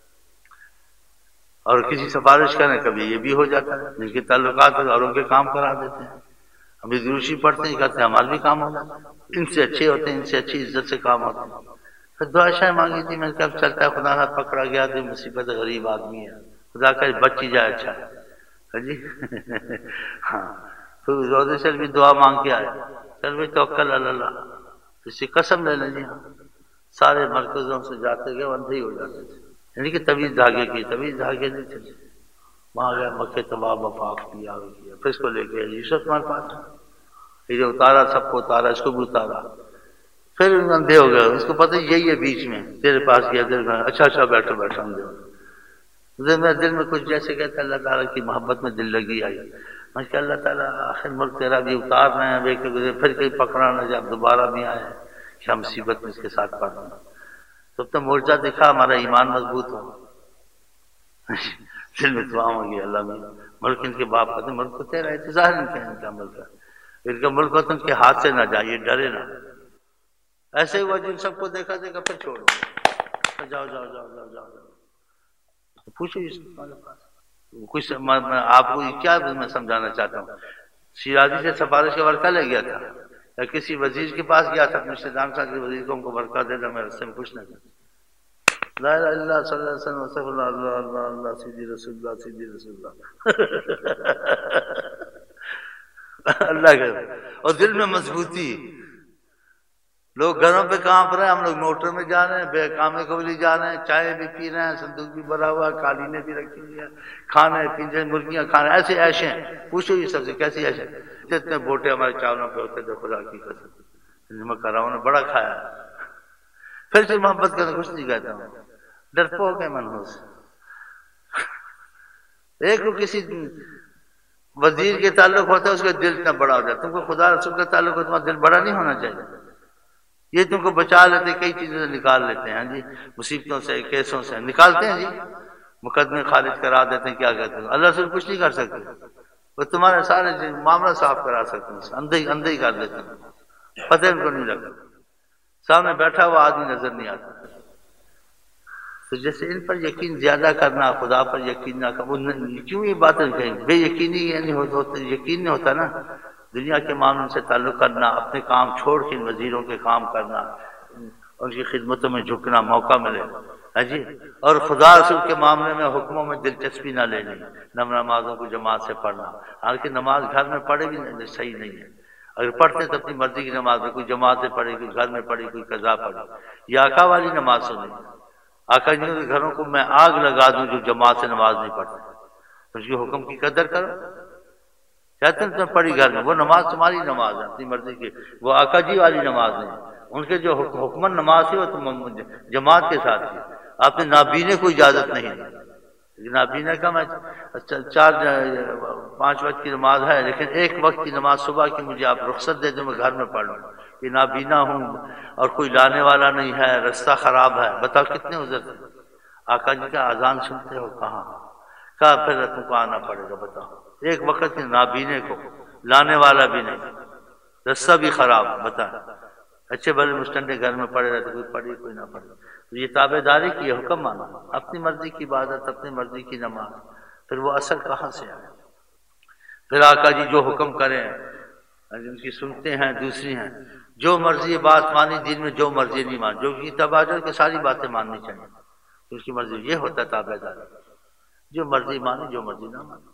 اور کسی سفارش کریں کبھی یہ بھی ہو جاتا ہے، جن کے تعلقات اوروں کے کام کرا دیتے ہیں. ہم دروشی پڑھتے ہیں کرتے ہیں ہمارے بھی کام ہوتا ہے، ان سے اچھے ہوتے ہیں، ان سے اچھی عزت سے کام ہوتا ہے. پھر دعا شاہ مانگی تھی، میں نے کہا چلتا ہے خدا نہ پکڑا گیا تو مصیبت غریب آدمی ہے، خدا کا بچ ہی جائے اچھا ہے جی. ہاں پھر روزے سے بھی دعا مانگ کے آئے، چل بھائی توکل اللہ، اس سے قسم لے لیں جی. ہاں سارے مرکزوں سے جاتے گئے اندھے ہی ہو جاتے تھے، یعنی کہ طویل دھاگے کی طویل دھاگے نہیں تھے. وہاں گیا مکے تباہ وفاق کیا کیا، پھر اس کو لے کے یوسف ہمارے پاس یہ اتارا، سب کو اتارا، اس کو بھی اتارا. پھر اندھے ہو گئے، اس کو پتہ یہی ہے بیچ میں تیرے پاس گیا دل میں، اچھا اچھا بیٹھو بیٹھو اندھے ہو گئے. میں دل میں کچھ جیسے کہتے اللہ تعالیٰ کی محبت میں دل لگی آئی. میں کہ اللہ تعالیٰ آخر ملک تیرا بھی اتار رہے ہیں دیکھ کے، پھر کہیں پکڑا نہ جب دوبارہ بھی آئے کیا مصیبت میں اس کے ساتھ پڑھنا. تو اب تو معجزہ دکھا ہمارا ایمان مضبوط ہو. دل میں دعا مانگی اللہ میں ملک ان کے باپ کا ملک کو تیرا انتظار نہیں کیا، ان کا ملک ہے ان کا ملک ہو تو ان کے ہاتھ سے نہ جائے، ڈرے نہ. ایسے ہوا جن سب کو دیکھا دیکھا پھر چھوڑو، جاؤ جاؤ جاؤ جاؤ جاؤ پوچھو اس کے پاس کچھ. میں آپ کو کیا میں سمجھانا چاہتا ہوں، شیرازی سے سفارش کا ورقہ لے گیا تھا یا کسی وزیر کے پاس گیا تھا، اپنے شیطان صاحب کے وزیر کو ان کو ورقہ دے دیں، میں اس سے کچھ نہ کرتا. لا الہ الا اللہ صلی اللہ علیہ وسلم استغفر اللہ اللہ اللہ اللہ سیدی رسول اللہ سیدی رسول اللہ اللہ کا. اور دل میں مضبوطی، لوگ گھروں پہ کام رہے ہیں، ہم لوگ موٹر میں جا رہے ہیں، بے کامے کو بھی جا رہے ہیں، چائے بھی پی رہے ہیں، صندوق بھی بھرا ہوا ہے، قالینیں بھی رکھی ہوئی ہیں، کھانے پینے مرغیاں کھانے، ایسے ایشے ہیں. پوچھو یہ سب سے کیسی ایشے، اتنے بوٹے ہمارے چاولوں پہ ہوتے تھے خدا کی قسم. میں کہہ رہا ہوں نے بڑا کھایا. پھر سے محبت کرنا کچھ نہیں کہتا ہوں، ڈرپوک ہے منحوس۔ ایک کو کسی وزیر کے تعلق ہوتا ہے اس کا دل اتنا بڑا ہو جاتا ہے، تم کو خدا رسول کا تعلق ہو تمہارا دل بڑا نہیں ہونا چاہیے۔ یہ تم کو بچا لیتے، کئی چیزوں سے نکال لیتے ہیں جی، مصیبتوں سے، کیسوں سے نکالتے ہیں جی، مقدمے خارج کرا دیتے ہیں، کیا کہتے ہیں، اللہ رسول کچھ نہیں کر سکتے، وہ تمہارے سارے معاملہ صاف کرا سکتے ہیں، اندھے اندھے ہی کر دیتے ہیں، پتہ ان کو نہیں لگتا، سامنے بیٹھا ہوا آدمی نظر نہیں آتا۔ تو جیسے ان پر یقین زیادہ کرنا، خدا پر یقین نہ کرنا، کیوں یہ باتیں کہیں بے یقینی یعنی ہوتا، یقین نہیں ہوتا نا، دنیا کے معاملوں سے تعلق کرنا، اپنے کام چھوڑ کے وزیروں کے کام کرنا، ان کی خدمتوں میں جھکنا موقع ملے، ہاں جی، اور خدا رسول کے معاملے میں حکموں میں دلچسپی نہ لینی، نمازوں کو جماعت سے پڑھنا، حالانکہ نماز گھر میں پڑھے بھی صحیح نہیں ہے، اگر پڑھتے ہیں تو اپنی مرضی کی نماز ہے، کوئی جماعت سے پڑھے، کوئی گھر میں پڑھی، کوئی قضا پڑھی، یہ آقا والی نماز سنی، آقا جی کے گھروں کو میں آگ لگا دوں جو جماعت سے نماز نہیں پڑھتے، اس کے حکم کی قدر کرو، کہتے ہیں تم پڑھی گھر میں، وہ نماز تمہاری نماز ہے اپنی مرضی کی، وہ آقا جی والی نماز نہیں، ان کے جو حکمن نماز تھی وہ تم جماعت کے ساتھ تھی، آپ نے نابینے کو اجازت نہیں دی، نابینے کا میں چار پانچ وقت کی نماز ہے لیکن ایک وقت کی نماز صبح کی مجھے آپ رخصت دے دیں، میں گھر میں پڑھ لوں، کہ نابینا ہوں اور کوئی لانے والا نہیں ہے، رستہ خراب ہے، بتاؤ کتنے عذر تھے، آقا جی کا اذان سنتے ہو کہاں، کہاں پھر تم کو آنا پڑے گا، بتاؤ ایک وقت نابینے کو، لانے والا بھی نہیں، رستہ بھی خراب، بتا اچھے بھلے مستنڈے گھر میں پڑے رہتے، کوئی پڑھی کوئی نہ پڑھی، تو یہ تابع داری کی حکم مانا، اپنی مرضی کی عبادت، اپنی مرضی کی نماز، پھر وہ اثر کہاں سے آئے، پھر آقا جی جو حکم کریں ان کی سنتے ہیں، دوسری ہیں جو مرضی بات مانی، دین میں جو مرضی نہیں مانی، جو کی تبادل کے ساری باتیں ماننی چاہیے، اس کی مرضی، یہ ہوتا ہے تابع داری، جو مرضی مانی جو مرضی نہ مانی،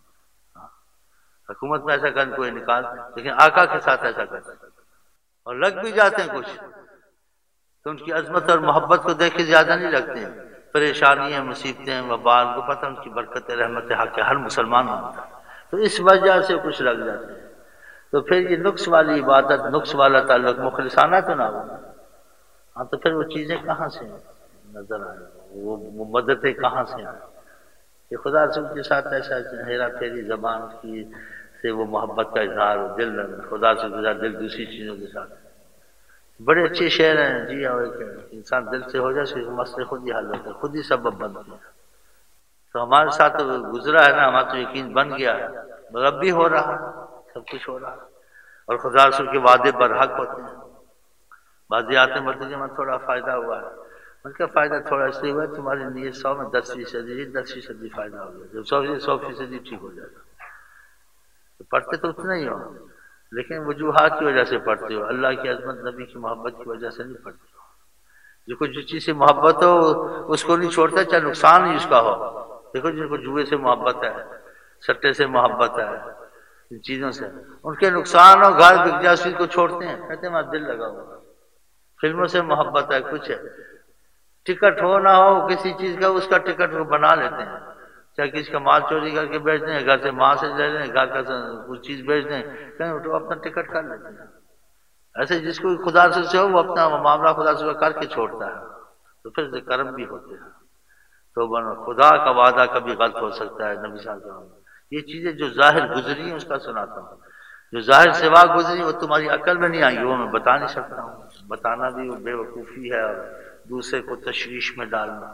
حکومت میں ایسا کرنے کوئی نکال، لیکن آقا کے ساتھ ایسا کرتے اور لگ بھی جاتے ہیں کچھ تو ان کی عظمت اور محبت کو دیکھ کے زیادہ نہیں لگتے ہیں، پریشانی ہیں، مصیبتیں ہیں، وبال کو پتہ ان کی برکت رحمت حق ہے، ہر مسلمان مانتا ہے، تو اس وجہ سے کچھ لگ جاتے ہیں، تو پھر یہ نقص والی عبادت، نقص والا تعلق مخلصانہ تو نہ ہو، ہاں تو پھر وہ چیزیں کہاں سے نظر آئیں، وہ مددیں کہاں سے آئیں، کہ خدا رسول کے ساتھ ایسا ہیرا پھیری زبان کی سے وہ محبت کا اظہار، دل خدا سے کے ساتھ، دل دوسری چیزوں کے ساتھ، بڑے اچھے شعر ہیں جی، اور انسان دل سے ہو جائے تو مسئلے خود ہی حل ہوتے ہیں، خود ہی سبب بنتے ہیں، تو ہمارے ساتھ تو گزرا ہے نا، ہمارا تو یقین بن گیا ہے، رب بھی ہو رہا ہے، سب کچھ ہو رہا ہے، اور خدا رسول کے وعدے برحق ہوتے ہیں، بعضی آتے ہیں بولتے ہیں میں تھوڑا فائدہ ہوا ہے، ان کا فائدہ تھوڑا اس لیے ہوا ہے تمہاری نیت سو میں دس فیصدی دس فیصدی فائدہ ہو گیا، جب سو سو فیصدی ٹھیک ہو جائے گا، تو پڑھتے تو اتنا ہی ہو، لیکن وجوہات کی وجہ سے پڑھتے ہو، اللہ کی عظمت نبی کی محبت کی وجہ سے نہیں پڑھتے ہو، جو کچھ جس چیز سے محبت ہو اس کو نہیں چھوڑتا چاہے نقصان ہی اس کا ہو، دیکھو جن کو جوئے سے محبت ہے، سٹے سے محبت ہے، ان چیزوں سے ان کے نقصان ہو، گھر بک جائے اس کو چھوڑتے ہیں، کہتے ہیں میں دل لگا ہوا، فلموں سے محبت ہے، کچھ ہے، ٹکٹ ہو نہ ہو کسی چیز کا اس کا ٹکٹ وہ بنا لیتے ہیں، چاہے کسی کا مال چوری کر کے بیچ دیں، گھر سے ماں سے لے لیں، گھر کا کچھ چیز بیچ دیں، کہیں تو اپنا ٹکٹ کر لیتے ہیں، ایسے جس کو خدا سے ہو وہ اپنا معاملہ خدا سے کر کے چھوڑتا ہے، تو پھر کرم بھی ہوتے ہیں، تو بنو خدا کا وعدہ کبھی غلط ہو سکتا ہے، نبی صلی اللہ علیہ وسلم یہ چیزیں جو ظاہر گزری ہیں اس کا سناتا ہوں، جو ظاہر سوا گزری وہ تمہاری عقل میں نہیں آئی، وہ میں بتا نہیں سکتا ہوں، بتانا بھی وہ بے وقوفی ہے اور دوسرے کو تشویش میں ڈالنا،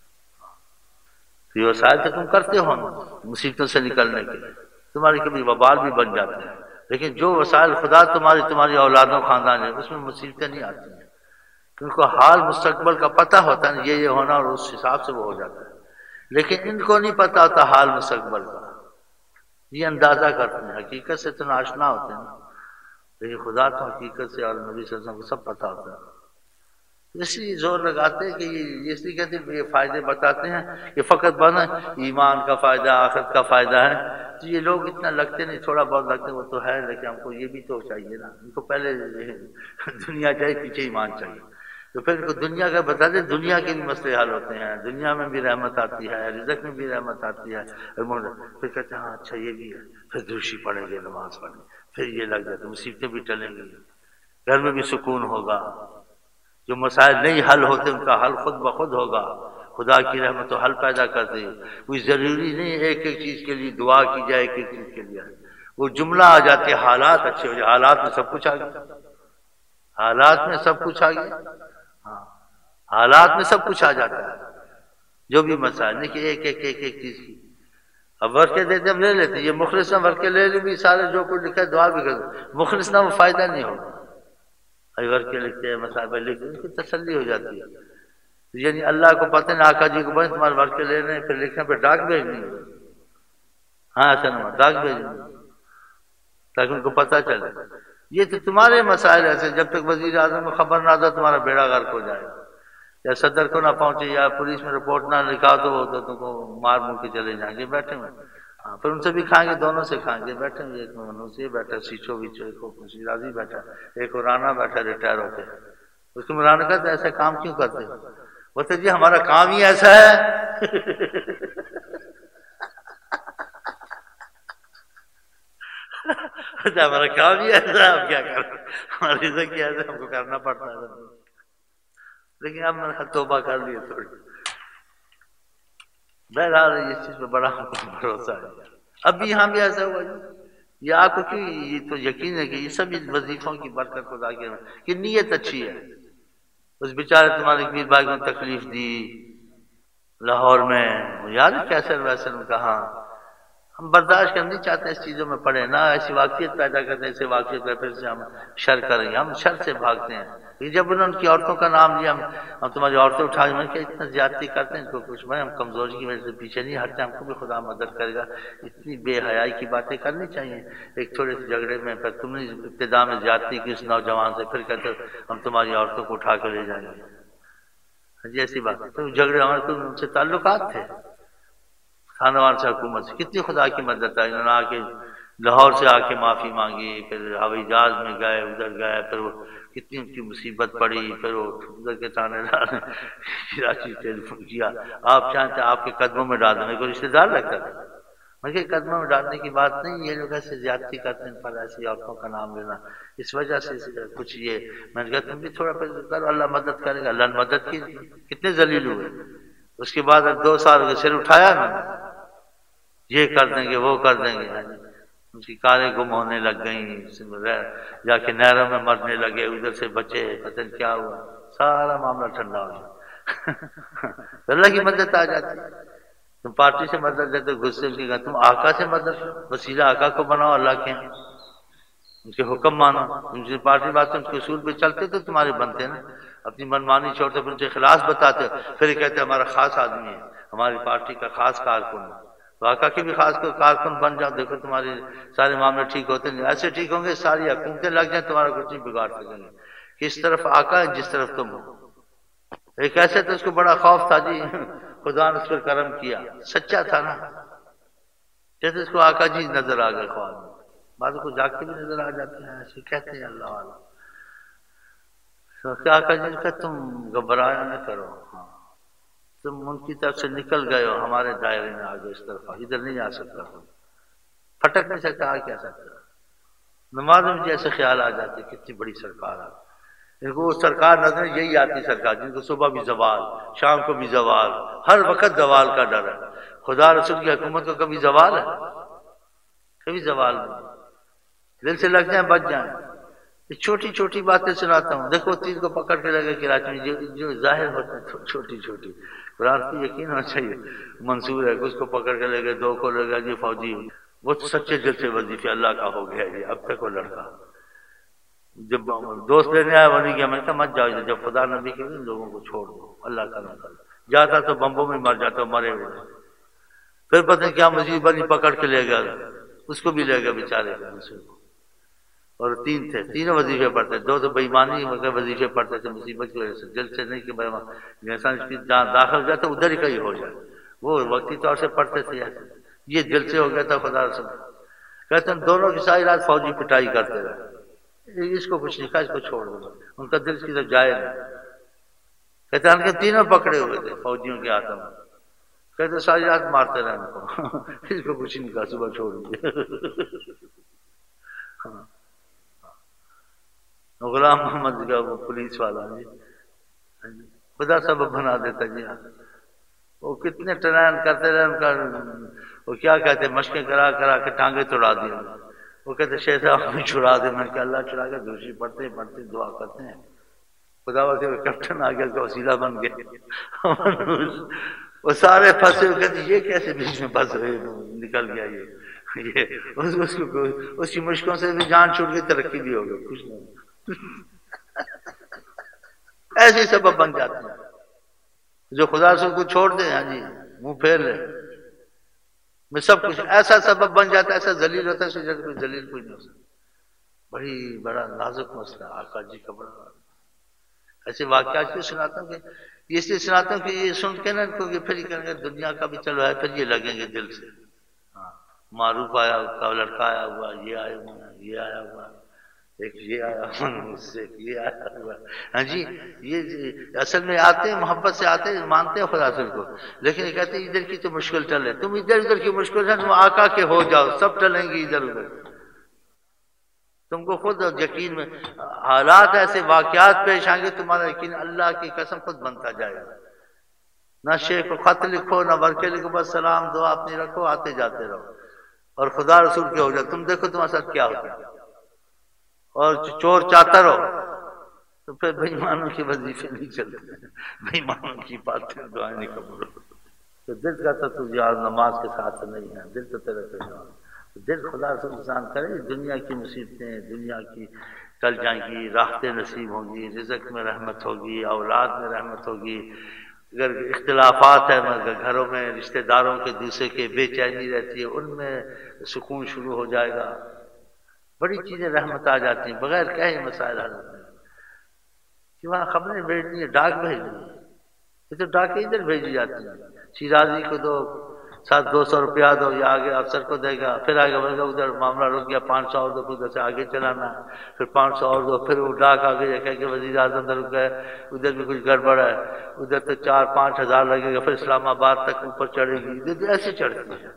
یہ وسائل تو تم کرتے ہو مصیبتوں سے نکلنے کے لیے، تمہاری کبھی وبال بھی بن جاتے ہیں، لیکن جو وسائل خدا تمہاری تمہاری اولادوں خاندان ہے اس میں مصیبتیں نہیں آتی ہیں، ان کو حال مستقبل کا پتہ ہوتا ہے یہ یہ ہونا اور اس حساب سے وہ ہو جاتا ہے، لیکن ان کو نہیں پتہ ہوتا حال مستقبل کا، یہ اندازہ کرتے ہیں، حقیقت سے تو ناشنا ہوتے ہیں، لیکن خدا تو حقیقت سے اور نبی صلی اللہ علیہ وسلم کو سب پتہ ہوتا ہے، اس لیے زور لگاتے ہیں کہ یہ اس لیے کہتے ہیں یہ فائدے بتاتے ہیں کہ فقط بنا ایمان کا فائدہ آخرت کا فائدہ ہے، تو یہ لوگ اتنا لگتے نہیں، تھوڑا بہت لگتے وہ تو ہے، لیکن ہم کو یہ بھی تو چاہیے نا، ان کو پہلے دنیا چاہیے پیچھے ایمان چاہیے، تو پھر ان کو دنیا کا بتا دیں، دنیا کے بھی مسئلے حل ہوتے ہیں، دنیا میں بھی رحمت آتی ہے، رزق میں بھی رحمت آتی ہے، پھر کہتے ہیں ہاں اچھا یہ بھی ہے، پھر درشی پڑھیں گے، نماز پڑھیں گے، پھر یہ لگ جاتے مصیبتیں بھی ٹلیں گی، گھر میں بھی سکون ہوگا، جو مسائل نہیں حل ہوتے ان کا حل خود بخود ہوگا. خدا کی رحمت تو حل پیدا کرتے ہیں. کوئی ضروری نہیں ایک ایک چیز کے لیے دعا کی جائے, ایک ایک چیز کے لیے وہ جملہ آ جاتے ہیں, حالات اچھے ہو جائے, حالات میں سب کچھ آ گیا, حالات میں سب کچھ آ گیا. ہاں حالات میں سب کچھ آ جاتا ہے, جو بھی مسائل نہیں کہ ایک ایک ایک ایک چیز کی. اب ورقے دیتے ہم لے لیتے, یہ مخلص نہ ورقے لے لیں بھی سارے جو کچھ لکھا ہے دعا بھی کر, مخلص نہ وہ فائدہ نہیں ہوگا. ابھی ورقے لکھتے ہیں مسائل لکھتے ہیں, ان کی تسلی ہو جاتی ہے. یعنی اللہ کو پتہ نہیں آقا جی کو بس تمہارے ورقے لے رہے ہیں, پھر لکھنے پہ ڈاک بھیجنی ہے. ہاں ایسا نہ ڈاک بھیجنی تاکہ ان کو پتہ چلے. یہ تو تمہارے مسائل ایسے, جب تک وزیر اعظم کو خبر نہ آتا تمہارا بیڑا غرق ہو جائے گا, یا صدر کو نہ پہنچے یا پولیس میں رپورٹ نہ لکھا تو وہ تم کو مار مور کے چلے جائیں گے. بیٹھے ہوئے ہاں, پھر ان سے بھی کھائیں گے, دونوں سے کھائیں گے. بیٹھے ہوئے ایک منوسی بیٹھا سیچو ویچو, ایک راضی بیٹھا, ایک رانا بیٹھا ریٹائر ہو کے. اس کو رانا کہتے ایسا کام کیوں کرتے, بولتے جی ہمارا کام ہی ایسا ہے. ہمارا کام ہی ایسا ہے, ہم کیا کریں, ہماری زندگی ایسا ہم کو کرنا پڑتا ہے. لیکن اب میں نے توبہ کر لی تھوڑی. بہرحال اس چیز پہ بڑا بھروسہ ہے. اب بھی یہاں بھی ایسا ہوا جی, یہ آپ کو کیوں, یہ تو یقین ہے کہ یہ سب وظیفوں کی برکت خدا کے کہ نیت اچھی ہے. اس بیچارے تمہارے کبیر بھائی کو تکلیف دی لاہور میں, یاد ہے کیسر ویسر میں, کہاں ہم برداشت کرنا نہیں چاہتے اس چیزوں میں پڑے نا, ایسی واقعیت پیدا کرتے ہیں, ایسے واقعیت میں پھر سے ہم شر کریں گے, ہم شر سے بھاگتے ہیں. جب انہوں نے ان کی عورتوں کا نام لیا, ہم ہم تمہاری عورتیں اٹھا کے, میں کہ اتنا زیادتی کرتے ہیں ان کو کچھ میں, ہم کمزوری کی وجہ سے پیچھے نہیں ہٹتے, ہم کو بھی خدا مدد کرے گا. اتنی بے حیائی کی باتیں کرنی چاہیے ایک تھوڑے سے جھگڑے میں. پھر تم نے ابتدا میں زیادتی کی اس نوجوان سے, پھر کہتے ہم تمہاری عورتوں کو اٹھا کے لے جائیں گے. جی ایسی بات ہے, تو جھگڑے ہمارے تو ان سے تعلقات تھے خانوان سے, حکومت سے. کتنی خدا کی مدد آئی, انہوں نے آ کے لاہور سے آ کے معافی مانگی, پھر ہوائی جہاز میں گئے, ادھر گئے, پھر وہ کتنی ان کی مصیبت پڑی, پھر وہ ادھر کے تانے دار نے کراچی ٹیلیفون کیا, آپ چاہتے آپ کے قدموں میں ڈال دیں. میرے کو رشتے دار لگتا تھا, میں کہ قدموں میں ڈالنے کی بات نہیں, یہ لوگ ایسے زیادتی کرتے ہیں پر ایسی عورتوں کا نام لینا, اس وجہ سے کچھ یہ. میں نے کہا تم بھی تھوڑا پھر کرو, اللہ مدد کرے گا. اللہ نے مدد کی, کتنے ذلیل ہوئے. اس کے بعد دو سال کے سر اٹھایا نا, یہ کر دیں گے وہ کر دیں گے, ان کی کاریں گم ہونے لگ گئیں, جا کے نہروں میں مرنے لگے, ادھر سے بچے, پتہ نہیں کیا ہوا, سارا معاملہ ٹھنڈا ہو گیا. اللہ کی مدد آ جاتی. تم پارٹی سے مدد لیتے غصے کی, تم آقا سے مدد, وسیلہ آقا کو بناؤ اللہ کے, ان کے حکم مانو. ان کی پارٹی بات ان کے اصول پہ چلتے تو تمہارے بنتے نا, اپنی منمانی چھوڑتے, پھر ان کے خلاف بتاتے, پھر یہ کہتے ہمارا خاص آدمی ہے, ہماری پارٹی کا خاص کارکن ہے. تو آقا کے بھی خاص کارکن بن جاؤ, دیکھو تمہارے سارے معاملے ٹھیک ہوتے ہیں. ایسے ٹھیک ہوں گے ساری حکومتیں لگ جائیں, تمہارا کچھ نہیں بگاڑ سکیں گے. کس طرف آقا ہے جس طرف تم ہو. ایک ایسے تو اس کو بڑا خوف تھا جی, خدا نے اس پر کرم کیا, سچا تھا نا, جیسے اس کو آقا جی نظر آ گئے خواب میں. بعض کو جاگ کے بھی نظر آ جاتے ہیں, ایسے کہتے ہیں اللہ والا. تو آقا جی کہ تم گھبرایا نہ کرو, ہاں تم ان کی طرف سے نکل گئے ہو, ہمارے دائرے میں آ گئے, اس طرف ادھر نہیں آ سکتا, پھٹک نہیں سکتا, آ کیا سکتا. نماز میں جیسے خیال آ جاتے, کتنی بڑی سرکار آ, ان کو وہ سرکار نظر یہی آتی سرکار جن کو صبح بھی زوال, شام کو بھی زوال, ہر وقت زوال کا ڈر ہے. خدا رسول کی حکومت کو کبھی زوال ہے, کبھی زوال نہیں. دل سے لگ جائیں بچ جائیں. چھوٹی چھوٹی باتیں سناتا ہوں, دیکھو تین کو پکڑ کے لگے کراچی میں, جو, جو ظاہر ہوتا ہے چھوٹی چھوٹی, قرآن کی یقین ہونا چاہیے. منصور ہے, اس کو پکڑ کے لے گئے, دو کو لے گئے جی فوجی, وہ سچے دل سے وظیفے اللہ کا ہو گیا جی. اب تک وہ لڑکا جب دوست لینے آیا وہ نہیں گیا, میں نے کہا مت جاؤ, جب خدا نبی کے ان لوگوں کو چھوڑ دو, اللہ کا نام کرو. جاتا تو بمبوں میں مر جاتا, مرے ہوئے. پھر پتہ نہیں کیا مجھے بنی پکڑ کے لے گیا, اس کو بھی لے گیا بیچارے. اور تین تھے, تینوں وظیفے پڑھتے, دو تو بےایمانی وظیفے پڑھتے تھے مصیبت کی وجہ سے, دل سے نہیں کہ انسان اس کی داخل ہو جائے تو ادھر ہی کہیں ہو جائے. وہ وقتی طور سے پڑھتے تھے, یہ دل سے ہو گیا تھا. خدا رسول کہتے ہیں دونوں کی ساری رات فوجی پٹائی کرتے رہے, اس کو کچھ نہیں کہا, اس کو چھوڑ دو, ان کا دل کی طرف جائے نہیں. کہتے ہیں ان کے تینوں پکڑے ہوئے تھے فوجیوں کے ہاتھوں میں, کہتے ساری رات مارتے رہے ان کو, اس کو کچھ نہیں کہا, صبح چھوڑ دیا. غلام محمد کا وہ پولیس والا جی, خدا سبب بنا دیتا جی ہاں۔ وہ کتنے ٹرین کرتے رہے، ان کا وہ کیا کہتے مشقیں کرا کرا کے ٹانگیں توڑا دی، وہ کہتے شیخ صاحب ہمیں چھڑا دے، میں کہ اللہ چھڑا کے دوسری پڑھتے پڑھتے دعا کرتے ہیں، خدا کے کیپٹن آ گیا، کا وسیلہ بن گئے، وہ سارے پھنسے ہوئے کہتے یہ کیسے بیچ میں پھنس رہے، نکل گیا یہ یہ اس اس کو اس کی مشکوں سے بھی جان چھوٹ گئی، ترقی بھی ہو گئی، کچھ نہیں ایسے سبب بن جاتے ہیں جو خدا سے کو چھوڑ دیں، ہاں جی منہ پھیر لیں، میں سب کچھ ایسا سبب بن جاتا ہے، ایسا ذلیل ہوتا ہے، اس جگہ کوئی ذلیل کوئی نہیں ہو سکتا۔ بڑی بڑا نازک مسئلہ آقا جی کا بڑا ایسے واقعات کیوں سناتا ہوں کہ اس لیے سناتا ہوں کہ یہ سن کے نا کیونکہ پھر یہ کہیں گے دنیا کا بھی چلو ہے، پھر یہ لگیں گے دل سے، ہاں معروف آیا کا لڑکا آیا ہوا، یہ آیا ہوا، یہ آیا ہوا، ایک یہ آیا ہوا اس سے، یہ آیا ہوا، ہاں جی یہ اصل میں آتے ہیں محبت سے، آتے ہیں مانتے ہیں خدا سے کو، لیکن یہ کہتے ہیں ادھر کی تو مشکل ٹل ہے، تم ادھر ادھر کی مشکل ہے، تم آقا کے ہو جاؤ، سب ٹلیں گی ادھر ادھر، تم کو خود یقین میں حالات ایسے واقعات پیش آئیں گے، تمہارا یقین اللہ کی قسم خود بنتا جائے گا، نہ شیخ کو خط لکھو نہ ورقے لکھو، بس سلام دعا اپنی رکھو، آتے جاتے رہو، اور خدا رسول کے ہو جاؤ، تم دیکھو تمہارے ساتھ کیا ہوتا ہے، اور چور چاہتا رہو تو پھر بےایمانوں کے وظیفے نہیں چلتے، بےایمانوں کی باتیں دعائیں نہیں قبول ہوتی، تو دل کا تو تجھے آج نماز کے ساتھ نہیں ہے، دل تو تیرا کہیں، دل خدا سے انسان کرے، دنیا کی مصیبتیں دنیا کی ٹل جائیں گی، راحتیں نصیب ہوں گی، رزق میں رحمت ہوگی، اولاد میں رحمت ہوگی، اگر اختلافات ہیں مگر گھروں میں رشتہ داروں کے دوسرے کے بے چینی رہتی ہے، ان میں سکون شروع ہو جائے گا، بڑی چیزیں رحمت آ جاتی ہیں، بغیر کہے مسائل حل ہوتے ہیں، کہ وہاں خبریں بھیجنی ہے، ڈاک بھیجنی ہے، یہ تو ڈاکیں ادھر بھیجی جاتی ہیں، شیرازی کو دو ساتھ دو سو روپیہ دو، یا آگے افسر کو دے گا، پھر آگے بڑھے گا، ادھر معاملہ رک گیا، پانچ سو اور دو، ادھر سے آگے چلانا ہے، پھر پانچ سو اور دو، پھر وہ ڈاک آگے جا کہ وزیر اعظم رک گئے، ادھر بھی کچھ گڑبڑ ہے، ادھر تو چار پانچ ہزار لگے گا، پھر اسلام آباد تک اوپر چڑھے گی، ادھر ایسے چڑھتی ہے،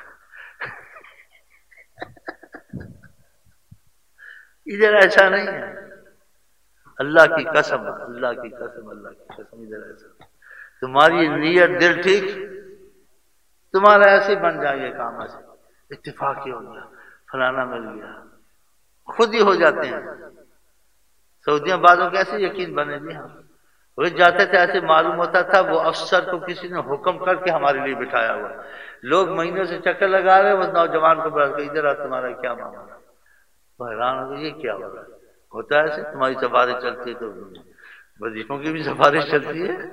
ادھر ایسا نہیں ہے، اللہ کی قسم، اللہ کی قسم، اللہ کی قسم، ادھر ایسا تمہاری نیت دل ٹھیک، تمہارا ایسے بن جائے گا، کام ایسے اتفاق ہی ہو گیا، فلانا مل گیا، خود ہی ہو جاتے ہیں، سعودیہ بعدوں کے ایسے یقین بنے جی ہاں، وہ جاتے تھے ایسے معلوم ہوتا تھا وہ افسر کو کسی نے حکم کر کے ہمارے لیے بٹھایا ہوا، لوگ مہینوں سے چکر لگا رہے، وہ نوجوان کو بڑھا کے ادھر آ، تمہارا کیا معاملہ، وہ حیران ہو گئے، یہ کیا ہو رہا ہے، ہوتا ہے ایسے، تمہاری سفارش چلتی ہے تو وظیفوں کی بھی سفارش چلتی ہے،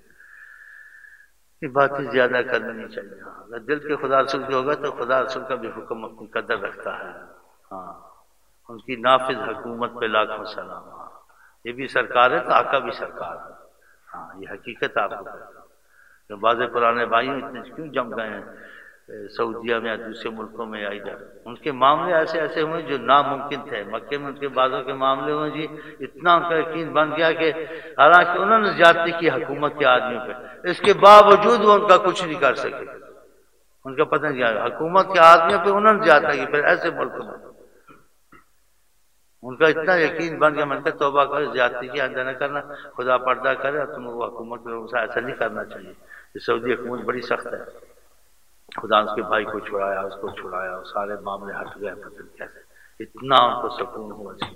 یہ باتیں زیادہ کرنی نہیں چاہیے، اگر دل کے خدا رسول کے ہوگا تو خدا رسول کا بھی حکم اپنی قدر رکھتا ہے، ہاں ان کی نافذ حکومت پہ لاکھوں سلام، ہاں یہ بھی سرکار ہے تو آقا بھی سرکار ہے، ہاں یہ حقیقت آپ کو کہتا ہوں، بعض پرانے بھائیوں اتنے کیوں جم گئے ہیں سعودیہ میں یا دوسرے ملکوں میں یا ادھر، ان کے معاملے ایسے ایسے ہوئے جو ناممکن تھے، مکے میں ان کے بعضوں کے معاملے ہوئے جی اتنا ان کا یقین بن گیا کہ حالانکہ انہوں نے زیادتی کی حکومت کے آدمیوں پہ، اس کے باوجود وہ ان کا کچھ نہیں کر سکے، ان کا پتہ نہیں کیا حکومت کے آدمیوں پہ انہوں نے زیادتی کی، پھر ایسے ملک میں ان کا اتنا یقین بن گیا، من کا توبہ کرو، زیادتی کی اندر نہ کرنا، خدا پردہ کرے، اور تم وہ حکومت میں ایسا نہیں کرنا چاہیے، یہ سعودی حکومت بڑی سخت ہے، خدا اس کے بھائی کو چھڑایا، اس کو چھڑایا، اور سارے معاملے ہٹ گئے، پتہ کیسے اتنا ان کو سکون ہوا جی۔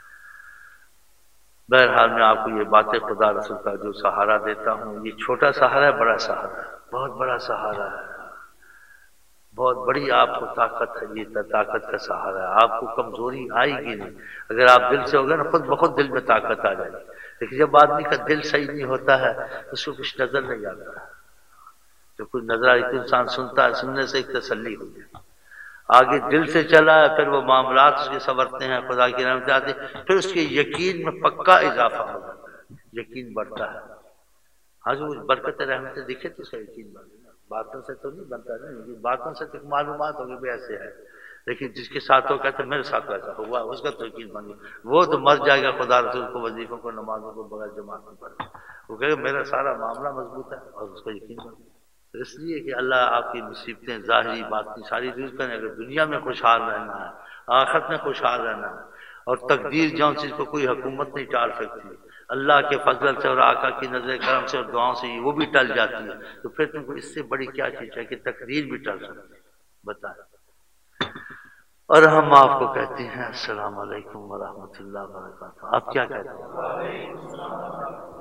بہرحال میں آپ کو یہ باتیں خدا رسول کا جو سہارا دیتا ہوں، یہ چھوٹا سہارا ہے، بڑا سہارا ہے، بہت بڑا سہارا ہے، بہت بڑی آپ کو طاقت ہے، یہ طاقت کا سہارا ہے، آپ کو کمزوری آئے گی نہیں، اگر آپ دل سے ہو گئے نا خود بخود دل میں طاقت آ جائے گی، لیکن جب آدمی کا دل صحیح نہیں ہوتا ہے اس کو کچھ نظر نہیں آتا ہے، جو کوئی نظر آئی تو انسان سنتا ہے، سننے سے ایک تسلی ہوتی ہے، آگے دل سے چلا ہے، پھر وہ معاملات اس کے سنورتے ہیں، خدا کی رحمت آتی ہے، پھر اس کے یقین میں پکا اضافہ ہو جاتا ہے، یقین بڑھتا ہے، آج وہ برکت رحمت دکھے تو اس کا یقین بڑھتا ہے، باتوں سے تو نہیں بنتا نا، باتوں سے تو معلومات ہوگی بھی ایسے ہے، لیکن جس کے ساتھ ہو کہتے میرے ساتھ ایسا ہوا، اس کا تو یقین بن گیا، وہ تو مر جائے گا خدا رسول کو وظیفوں کو نمازوں کو بغیر جماعت میں پڑھے، وہ کہے گا میرا سارا معاملہ مضبوط ہے، اور اس کا یقین بن گیا، اس لیے کہ اللہ آپ کی مصیبتیں ظاہری باطنی ساری دور کریں، اگر دنیا میں خوشحال رہنا ہے، آخرت میں خوشحال رہنا ہے، اور تقدیر جون چیز کو کوئی حکومت نہیں ٹال سکتی، اللہ کے فضل سے اور آقا کی نظر کرم سے اور دعاؤں سے وہ بھی ٹل جاتی ہے، تو پھر تم کو اس سے بڑی کیا چیز ہے کہ تقدیر بھی ٹل سکتی ہے؟ بتائیں۔ اور ہم آپ کو کہتے ہیں السلام علیکم ورحمۃ اللہ وبرکاتہ۔ آپ کیا کہتے ہیں؟